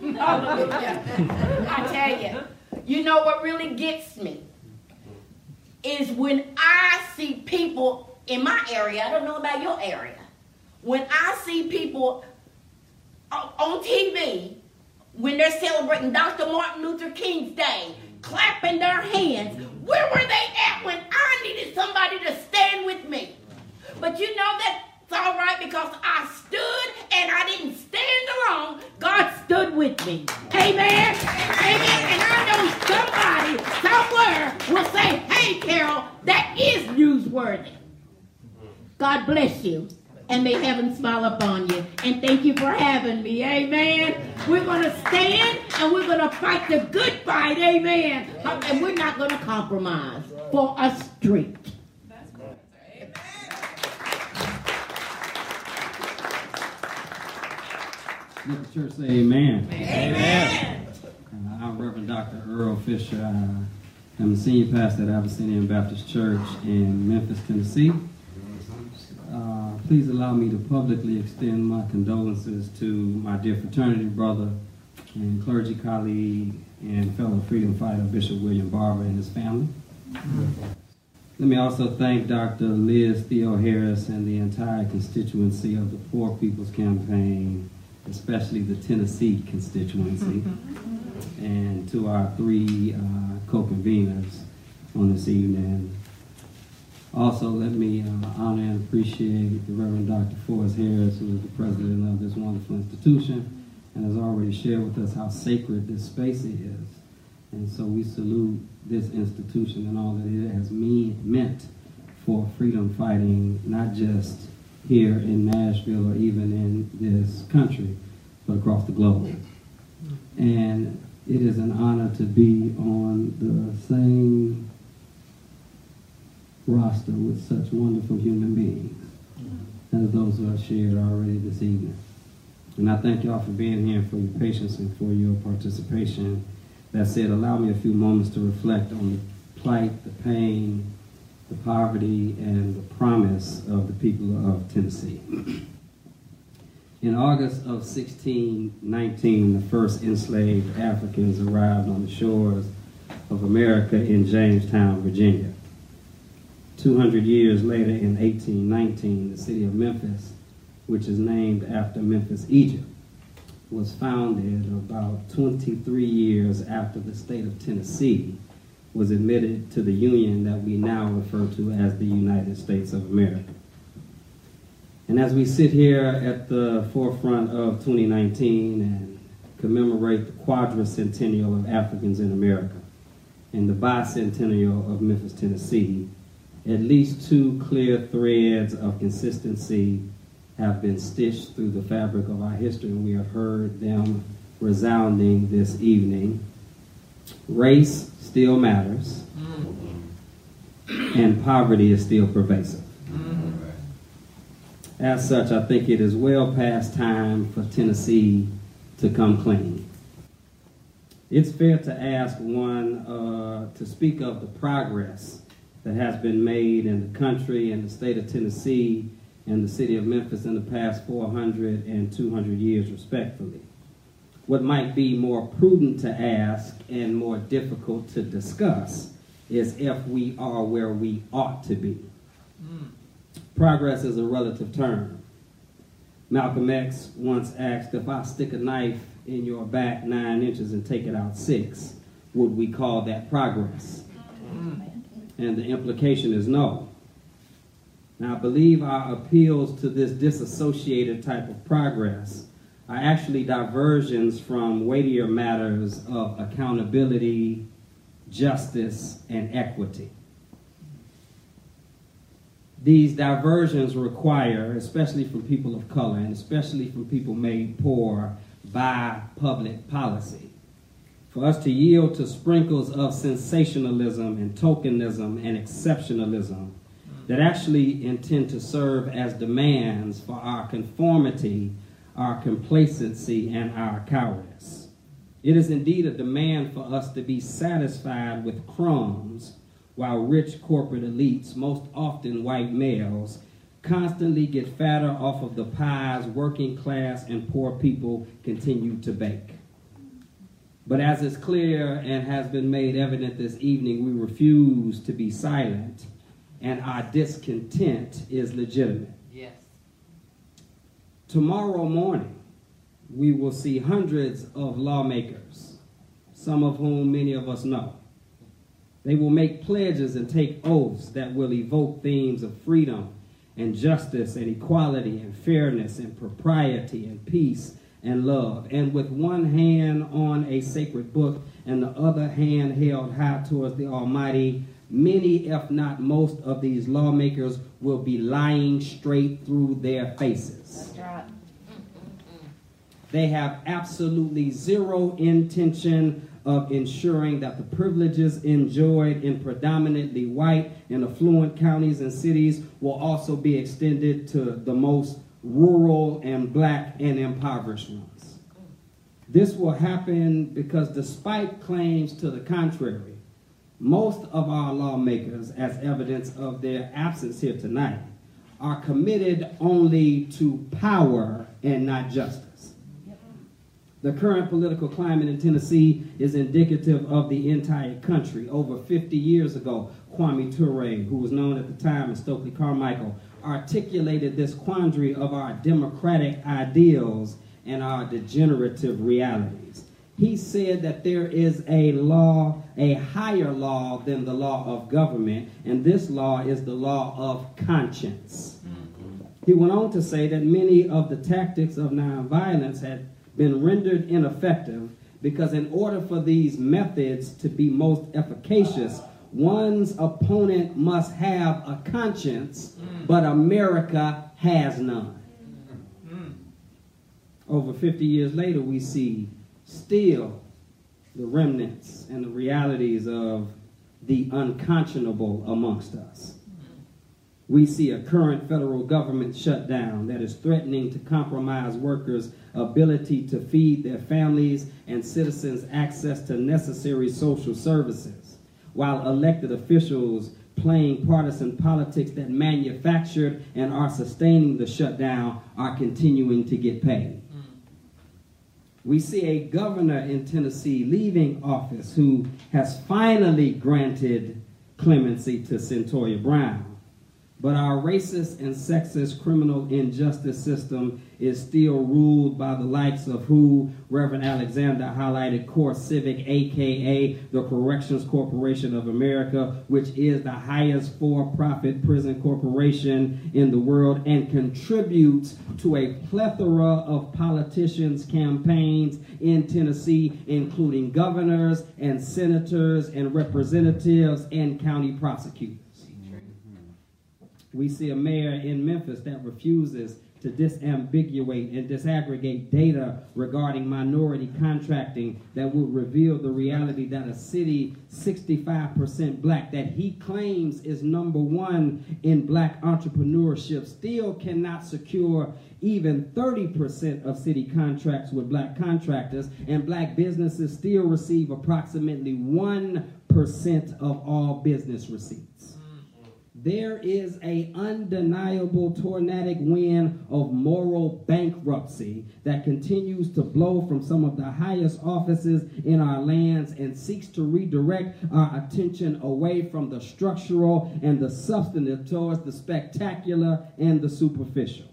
I tell you, you know what really gets me is when I see people in my area, I don't know about your area, when I see people on TV, when they're celebrating Dr. Martin Luther King's Day, clapping their hands, where were they at when I needed somebody to stand with me? But you know that's all right because I stood and I didn't stand alone. God stood with me. Amen? Amen? And I know somebody somewhere will say, hey, Carol, that is newsworthy. God bless you. And may heaven smile upon you. And thank you for having me. Amen. We're going to stand and we're going to fight the good fight. Amen. And we're not going to compromise for a street. Let the church say amen. Amen. I'm Reverend Dr. Earl Fisher. I'm the senior pastor at Abyssinian Baptist Church in Memphis, Tennessee. Please allow me to publicly extend my condolences to my dear fraternity brother and clergy colleague and fellow freedom fighter Bishop William Barber and his family. Let me also thank Dr. Liz Theo Harris and the entire constituency of the Poor People's Campaign, especially the Tennessee constituency, and to our 3 co-conveners on this evening. Also, let me honor and appreciate the Reverend Dr. Forrest Harris, who is the president of this wonderful institution and has already shared with us how sacred this space is. And so we salute this institution and all that it has meant for freedom fighting, not just here in Nashville or even in this country, but across the globe. And it is an honor to be on the same roster with such wonderful human beings as those who have shared already this evening. And I thank y'all for being here, for your patience and for your participation. That said, allow me a few moments to reflect on the plight, the pain, the poverty, and the promise of the people of Tennessee. In August of 1619, the first enslaved Africans arrived on the shores of America in Jamestown, Virginia. 200 years later, in 1819, the city of Memphis, which is named after Memphis, Egypt, was founded about 23 years after the state of Tennessee was admitted to the Union that we now refer to as the United States of America. And as we sit here at the forefront of 2019 and commemorate the quadricentennial of Africans in America and the bicentennial of Memphis, Tennessee, at least two clear threads of consistency have been stitched through the fabric of our history, and we have heard them resounding this evening. Race still matters, and poverty is still pervasive. As such, I think it is well past time for Tennessee to come clean. It's fair to ask one to speak of the progress that has been made in the country and the state of Tennessee and the city of Memphis in the past 400 and 200 years, respectively. What might be more prudent to ask and more difficult to discuss is if we are where we ought to be. Progress is a relative term. Malcolm X once asked, if I stick a knife in your back 9 inches and take it out 6, would we call that progress? And the implication is no. Now, I believe our appeals to this disassociated type of progress are actually diversions from weightier matters of accountability, justice, and equity. These diversions require, especially from people of color and especially from people made poor by public policy, for us to yield to sprinkles of sensationalism and tokenism and exceptionalism that actually intend to serve as demands for our conformity, our complacency, and our cowardice. It is indeed a demand for us to be satisfied with crumbs while rich corporate elites, most often white males, constantly get fatter off of the pies working class and poor people continue to bake. But as is clear and has been made evident this evening, we refuse to be silent, and our discontent is legitimate. Yes. Tomorrow morning, we will see hundreds of lawmakers, some of whom many of us know. They will make pledges and take oaths that will evoke themes of freedom and justice and equality and fairness and propriety and peace and love. And with one hand on a sacred book and the other hand held high towards the Almighty, many, if not most, of these lawmakers will be lying straight through their faces. That's right. They have absolutely zero intention of ensuring that the privileges enjoyed in predominantly white and affluent counties and cities will also be extended to the most rural and black and impoverished ones. This will happen because despite claims to the contrary, most of our lawmakers, as evidence of their absence here tonight, are committed only to power and not justice. The current political climate in Tennessee is indicative of the entire country. Over 50 years ago, Kwame Ture, who was known at the time as Stokely Carmichael, articulated this quandary of our democratic ideals and our degenerative realities. he said that there is a law, a higher law than the law of government, and this law is the law of conscience. He went on to say that many of the tactics of nonviolence had been rendered ineffective because in order for these methods to be most efficacious, one's opponent must have a conscience, but America has none. Over 50 years later, we see still the remnants and the realities of the unconscionable amongst us. We see a current federal government shutdown that is threatening to compromise workers' ability to feed their families and citizens' access to necessary social services, while elected officials playing partisan politics that manufactured and are sustaining the shutdown are continuing to get paid. We see a governor in Tennessee leaving office who has finally granted clemency to Centoya Brown. But our racist and sexist criminal injustice system is still ruled by the likes of who Reverend Alexander highlighted, CoreCivic, a.k.a. the Corrections Corporation of America, which is the highest for-profit prison corporation in the world and contributes to a plethora of politicians' campaigns in Tennessee, including governors and senators and representatives and county prosecutors. We see a mayor in Memphis that refuses to disambiguate and disaggregate data regarding minority contracting that would reveal the reality that a city 65% black that he claims is #1 in black entrepreneurship still cannot secure even 30% of city contracts with black contractors, and black businesses still receive approximately 1% of all business receipts. There is an undeniable tornadic wind of moral bankruptcy that continues to blow from some of the highest offices in our lands and seeks to redirect our attention away from the structural and the substantive towards the spectacular and the superficial.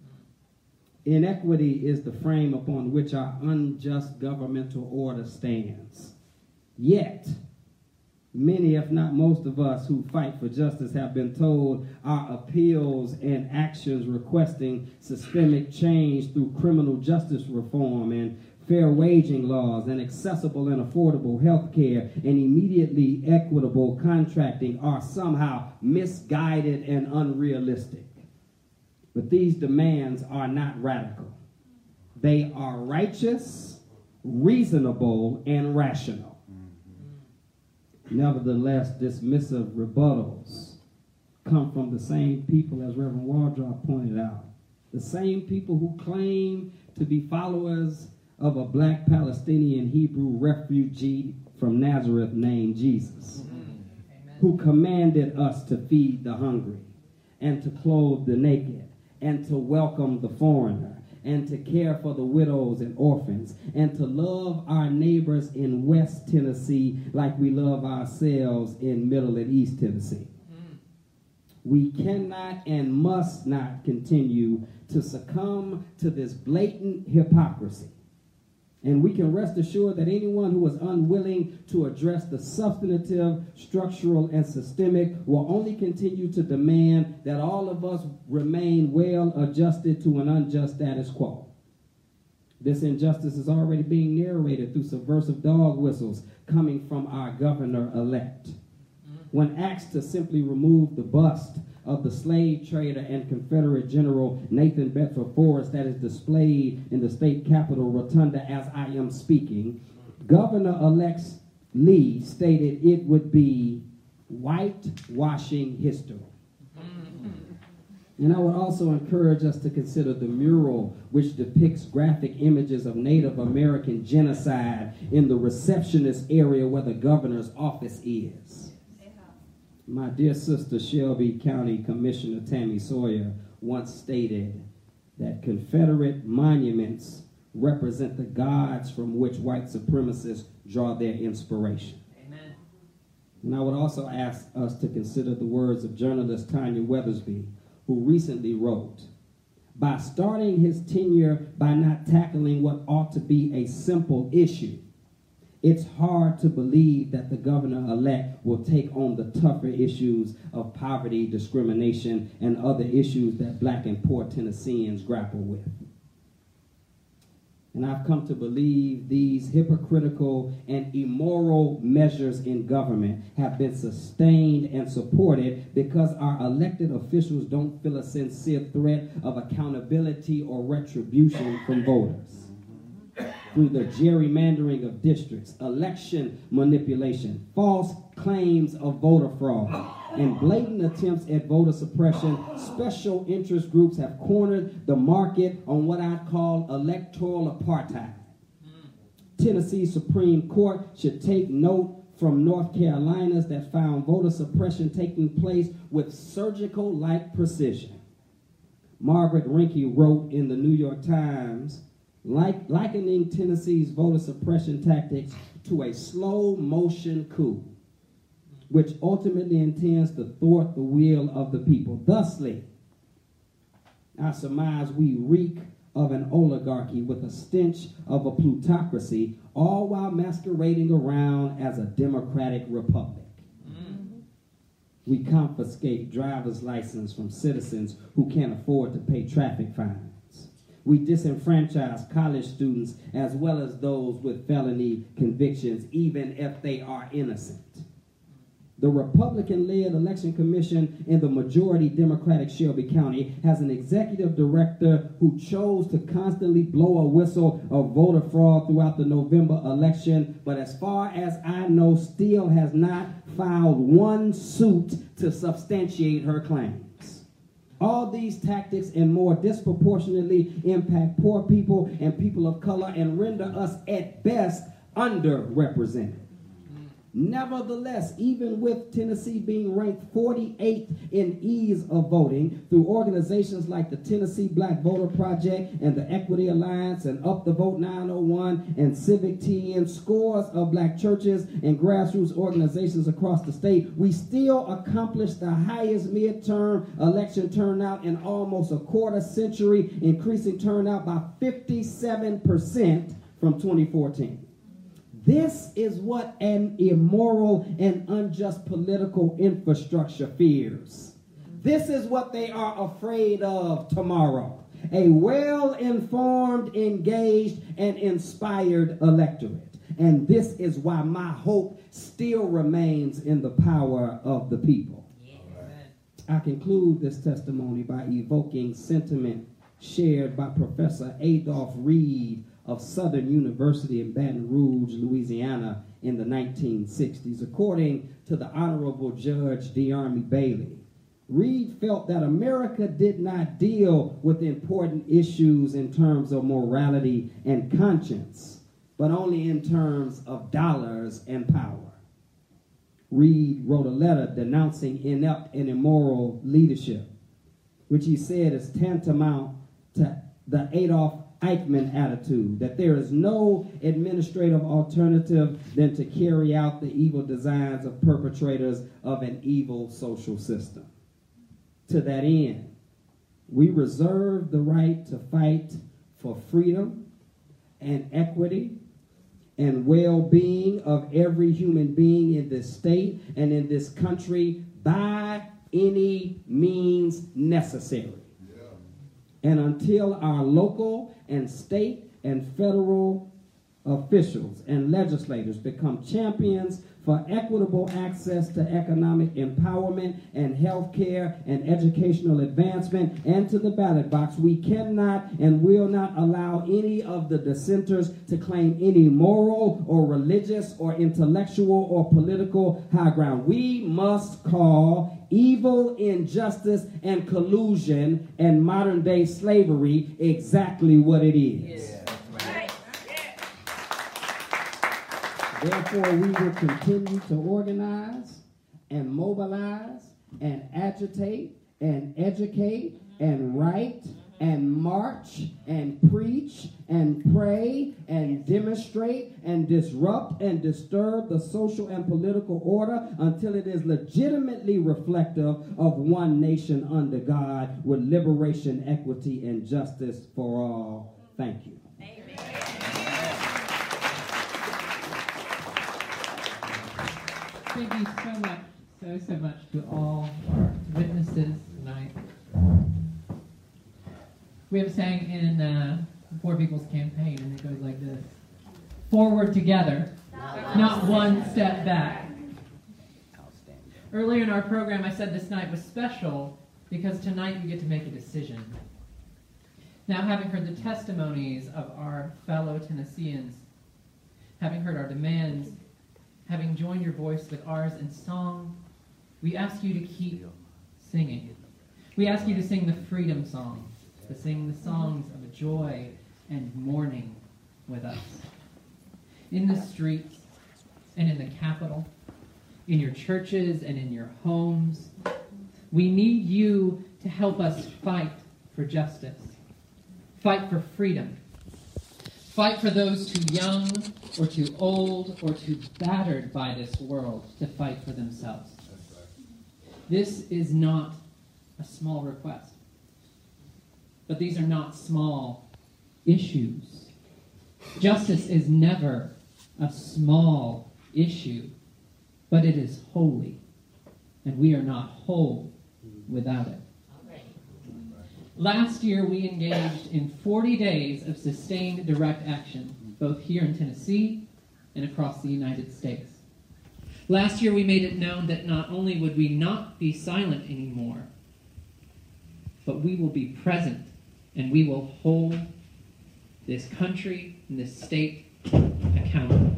Inequity is the frame upon which our unjust governmental order stands. Yet, many, if not most of us who fight for justice have been told our appeals and actions requesting systemic change through criminal justice reform and fair waging laws and accessible and affordable health care and immediately equitable contracting are somehow misguided and unrealistic. But these demands are not radical. They are righteous, reasonable, and rational. Nevertheless, dismissive rebuttals come from the same people, as Reverend Waldrop pointed out, the same people who claim to be followers of a black Palestinian Hebrew refugee from Nazareth named Jesus, who commanded us to feed the hungry and to clothe the naked and to welcome the foreigner and to care for the widows and orphans, and to love our neighbors in West Tennessee like we love ourselves in Middle and East Tennessee. We cannot and must not continue to succumb to this blatant hypocrisy. And we can rest assured that anyone who is unwilling to address the substantive, structural, and systemic will only continue to demand that all of us remain well adjusted to an unjust status quo. This injustice is already being narrated through subversive dog whistles coming from our governor-elect. When asked to simply remove the bust of the slave trader and Confederate General Nathan Bedford Forrest that is displayed in the state capitol rotunda as I am speaking, Governor-elect Lee stated it would be whitewashing history. And I would also encourage us to consider the mural which depicts graphic images of Native American genocide in the receptionist area where the governor's office is. My dear sister Shelby County Commissioner Tammy Sawyer once stated that Confederate monuments represent the gods from which white supremacists draw their inspiration. Amen. And I would also ask us to consider the words of journalist Tanya Weathersby, who recently wrote, "By starting his tenure by not tackling what ought to be a simple issue, It's hard to believe that the governor-elect will take on the tougher issues of poverty, discrimination, and other issues that Black and poor Tennesseans grapple with. And I've come to believe these hypocritical and immoral measures in government have been sustained and supported because our elected officials don't feel a sincere threat of accountability or retribution from voters. Through the gerrymandering of districts, election manipulation, false claims of voter fraud, and blatant attempts at voter suppression, special interest groups have cornered the market on what I'd call electoral apartheid. Tennessee Supreme Court should take note from North Carolina's that found voter suppression taking place with surgical-like precision. Margaret Rinke wrote in the New York Times, likening Tennessee's voter suppression tactics to a slow-motion coup, which ultimately intends to thwart the will of the people. Thusly, I surmise we reek of an oligarchy with a stench of a plutocracy, all while masquerading around as a democratic republic. We confiscate driver's license from citizens who can't afford to pay traffic fines. We disenfranchise college students as well as those with felony convictions, even if they are innocent. The Republican-led Election Commission in the majority Democratic Shelby County has an executive director who chose to constantly blow a whistle of voter fraud throughout the November election, but as far as I know, still has not filed one suit to substantiate her claims. All these tactics and more disproportionately impact poor people and people of color and render us at best underrepresented. Nevertheless, even with Tennessee being ranked 48th in ease of voting through organizations like the Tennessee Black Voter Project and the Equity Alliance and Up the Vote 901 and Civic TN, scores of Black churches and grassroots organizations across the state, we still accomplished the highest midterm election turnout in almost a quarter century, increasing turnout by 57% from 2014. This is what an immoral and unjust political infrastructure fears. This is what they are afraid of tomorrow. A well-informed, engaged, and inspired electorate. And this is why my hope still remains in the power of the people. I conclude this testimony by evoking sentiment shared by Professor Adolph Reed of Southern University in Baton Rouge, Louisiana in the 1960s. According to the Honorable Judge D'Army Bailey, Reed felt that America did not deal with important issues in terms of morality and conscience, but only in terms of dollars and power. Reed wrote a letter denouncing inept and immoral leadership, which he said is tantamount to the Adolf Eichmann attitude, that there is no administrative alternative than to carry out the evil designs of perpetrators of an evil social system. To that end, we reserve the right to fight for freedom and equity and well-being of every human being in this state and in this country by any means necessary. And until our local and state and federal officials and legislators become champions for equitable access to economic empowerment and health care and educational advancement and to the ballot box, we cannot and will not allow any of the dissenters to claim any moral or religious or intellectual or political high ground. We must call evil, injustice, and collusion and modern-day slavery exactly what it is. Yeah. Therefore, we will continue to organize and mobilize and agitate and educate and write and march and preach and pray and demonstrate and disrupt and disturb the social and political order until it is legitimately reflective of one nation under God with liberation, equity, and justice for all. Thank you. Thank you so much to all our witnesses tonight. We have sang in the Poor People's Campaign, and it goes like this. Forward together, not one step back. Earlier in our program, I said this night was special because tonight you get to make a decision. Now, having heard the testimonies of our fellow Tennesseans, having heard our demands, having joined your voice with ours in song, we ask you to keep singing. We ask you to sing the freedom songs, to sing the songs of joy and mourning with us. In the streets and in the Capitol, in your churches and in your homes, we need you to help us fight for justice, fight for freedom, fight for those too young or too old or too battered by this world to fight for themselves. This is not a small request, but these are not small issues. Justice is never a small issue, but it is holy, and we are not whole without it. Last year, we engaged in 40 days of sustained direct action, both here in Tennessee and across the United States. Last year, we made it known that not only would we not be silent anymore, but we will be present, and we will hold this country and this state accountable.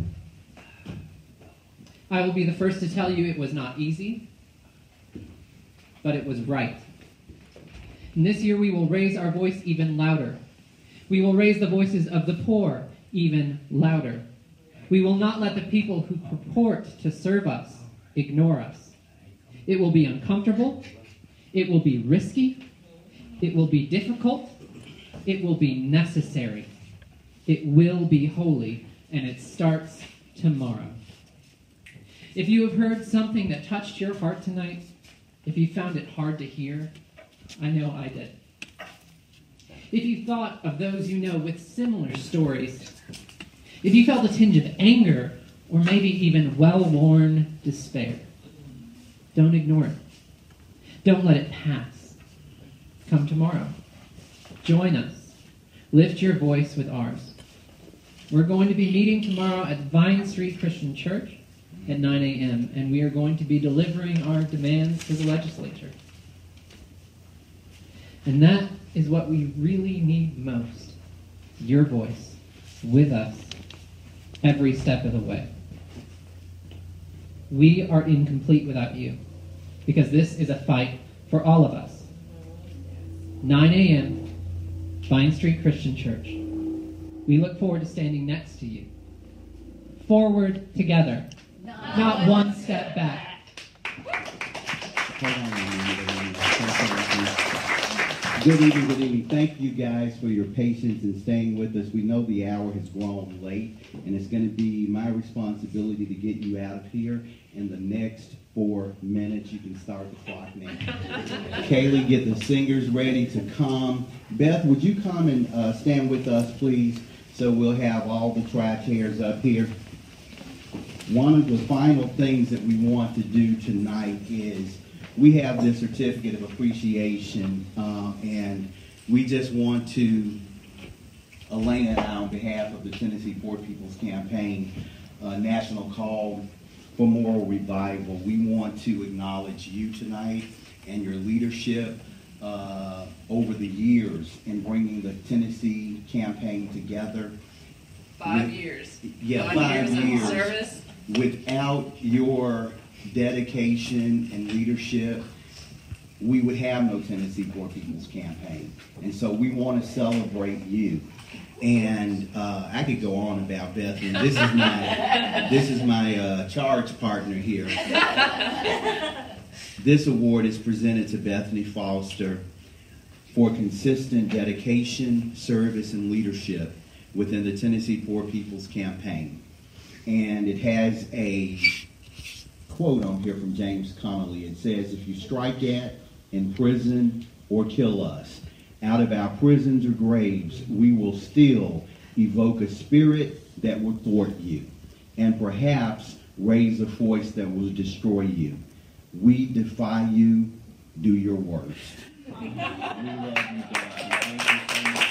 I will be the first to tell you it was not easy, but it was right. And this year we will raise our voice even louder. We will raise the voices of the poor even louder. We will not let the people who purport to serve us ignore us. It will be uncomfortable. It will be risky. It will be difficult. It will be necessary. It will be holy, and it starts tomorrow. If you have heard something that touched your heart tonight, if you found it hard to hear, I know I did. If you thought of those you know with similar stories, if you felt a tinge of anger or maybe even well-worn despair, don't ignore it. Don't let it pass. Come tomorrow. Join us. Lift your voice with ours. We're going to be meeting tomorrow at Vine Street Christian Church at 9 a.m., and we are going to be delivering our demands to the legislature. And that is what we really need most, your voice with us every step of the way. We are incomplete without you, because this is a fight for all of us. 9 a.m., Vine Street Christian Church. We look forward to standing next to you. Forward together, not one step back. Good evening, good evening. Thank you guys for your patience in staying with us. We know the hour has grown late, and it's going to be my responsibility to get you out of here in the next 4 minutes. You can start the clock now. Kaylee, get the singers ready to come. Beth, would you come and stand with us, please, so we'll have all the track chairs up here. One of the final things that we want to do tonight is we have this certificate of appreciation, and we just want to, Elena and I, on behalf of the Tennessee Poor People's Campaign, National Call for Moral Revival, we want to acknowledge you tonight and your leadership over the years in bringing the Tennessee campaign together. 5 years. Yeah, 5 5 years. of service. Without your dedication and leadership, we would have no Tennessee Poor People's Campaign. And so we want to celebrate you. And I could go on about Bethany. This is my charge partner here. This award is presented to Bethany Foster for consistent dedication, service, and leadership within the Tennessee Poor People's Campaign. And it has a quote on here from James Connolly. It says, "If you strike at, imprison, or kill us, out of our prisons or graves, we will still evoke a spirit that will thwart you. And perhaps raise a voice that will destroy you. We defy you. Do your worst. We love you, God. Thank you so much.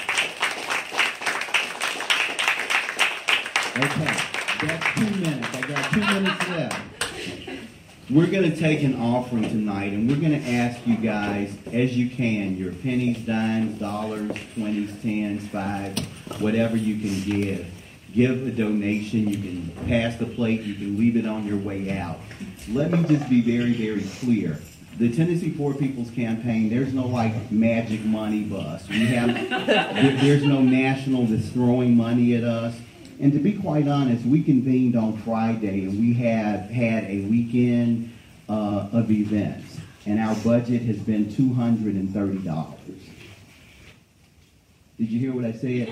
Okay, that's 2 minutes. I got 2 minutes left. We're going to take an offering tonight, and we're going to ask you guys, as you can, your pennies, dimes, dollars, 20s, 10s, 5s, whatever you can give. Give a donation. You can pass the plate. You can leave it on your way out. Let me just be very, very clear. The Tennessee Poor People's Campaign, there's no like magic money bus. There's no national that's throwing money at us. And to be quite honest, we convened on Friday and we have had a weekend of events. And our budget has been $230. Did you hear what I said?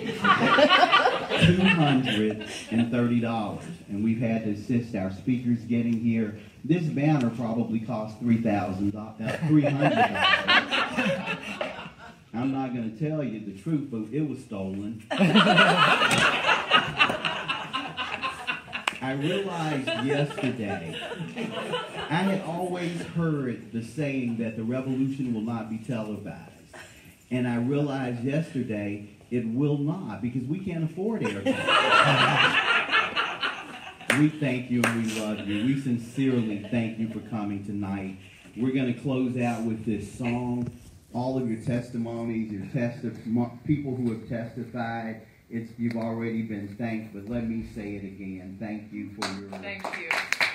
$230. And we've had to assist our speakers getting here. This banner probably cost $300. I'm not going to tell you the truth, but it was stolen. I realized yesterday, I had always heard the saying that the revolution will not be televised. And I realized yesterday it will not, because we can't afford airtime. We thank you and we love you. We sincerely thank you for coming tonight. We're going to close out with this song. All of your testimonies, people who have testified, you've already been thanked, but let me say it again. Thank you for your... Thank you.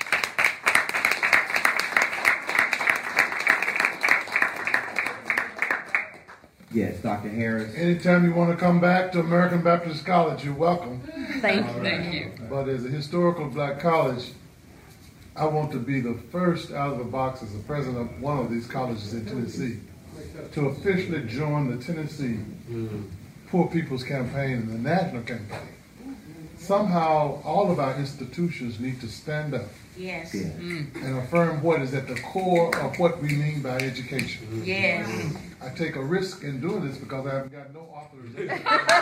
Yes, Dr. Harris. Anytime you want to come back to American Baptist College, you're welcome. Thank you. But as a historical black college, I want to be the first out of the box as the president of one of these colleges in Tennessee to officially join the Tennessee Poor People's Campaign and the national campaign. Somehow, all of our institutions need to stand up. Yes. And affirm what is at the core of what we mean by education. Yes. I take a risk in doing this because I haven't got no authorization.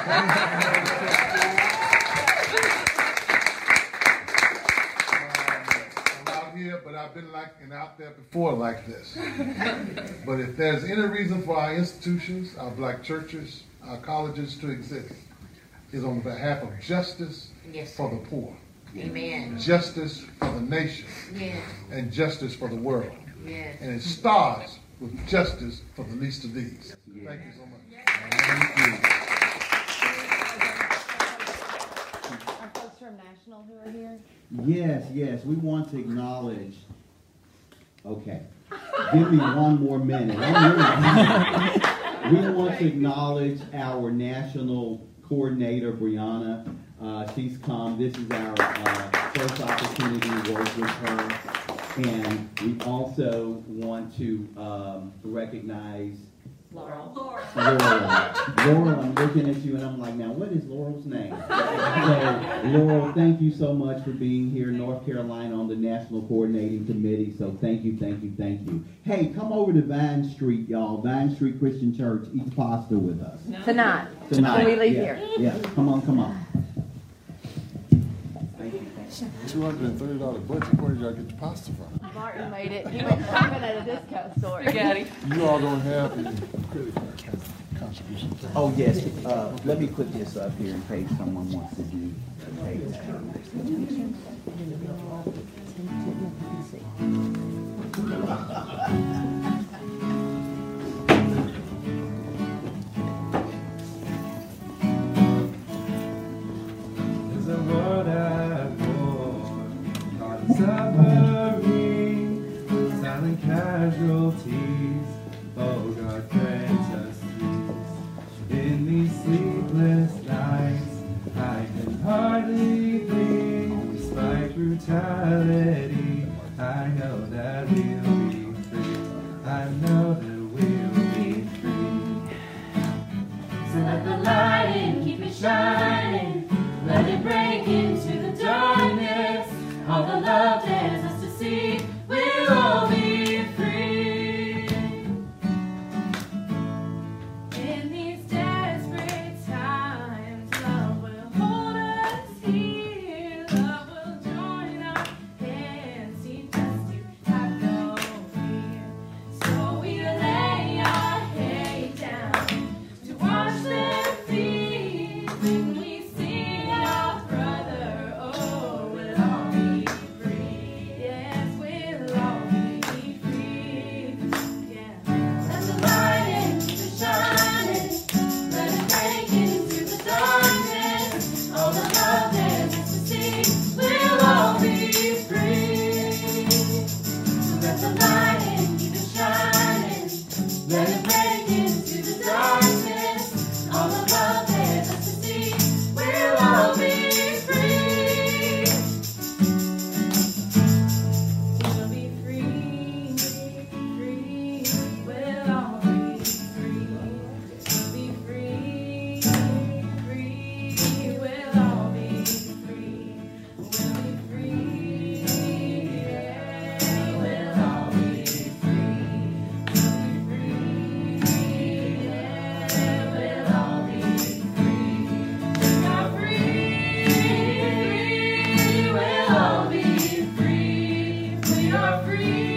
I'm out here, but I've been out there before like this. But if there's any reason for our institutions, our black churches, our colleges to exist, is on behalf of justice for the poor. Amen. Justice for the nation. Yes. And justice for the world. Yes. And it starts with justice for the least of these. Thank you so much. Thank you. Are folks from National who are here? Yes. We want to acknowledge. Okay. Give me one more minute. We want to acknowledge our national coordinator, Brianna. She's come. This is our first opportunity to work with her. And we also want to recognize Laurel. Laurel, I'm looking at you and I'm like, now what is Laurel's name? So, Laurel, thank you so much for being here in North Carolina on the National Coordinating Committee. So thank you. Hey, come over to Vine Street, y'all. Vine Street Christian Church. Eat pasta with us. Tonight. Tonight. When we leave here. Yeah, come on. $230 budget. Where did y'all get the pasta from? Martin made it. He went shopping at a discount store. Spaghetti. You all don't have any credit card contributions. Oh, yes. Let me put this up here in case someone wants to do There's a word I've borne, suffering, silent casualties. Oh God, grant us peace. In these sleepless nights, I can hardly think. Despite brutality, I know that we'll be free. I know that we'll be free. So let the light in, keep it shining. Let it break into the darkness. All the love dares us to see, we'll all be free. In these desperate times, love will hold us here. Love will join our hands. up the light and keep it shining. Let it break into the darkness. All the love there's us to see. We'll all be free. We'll be free, free. We'll all be free. We'll be free, free. We'll all be free. We'll be free. Yeah, we'll all be free. We'll be free. Yeah, we'll all be free. We are free. We'll all be free. We are free.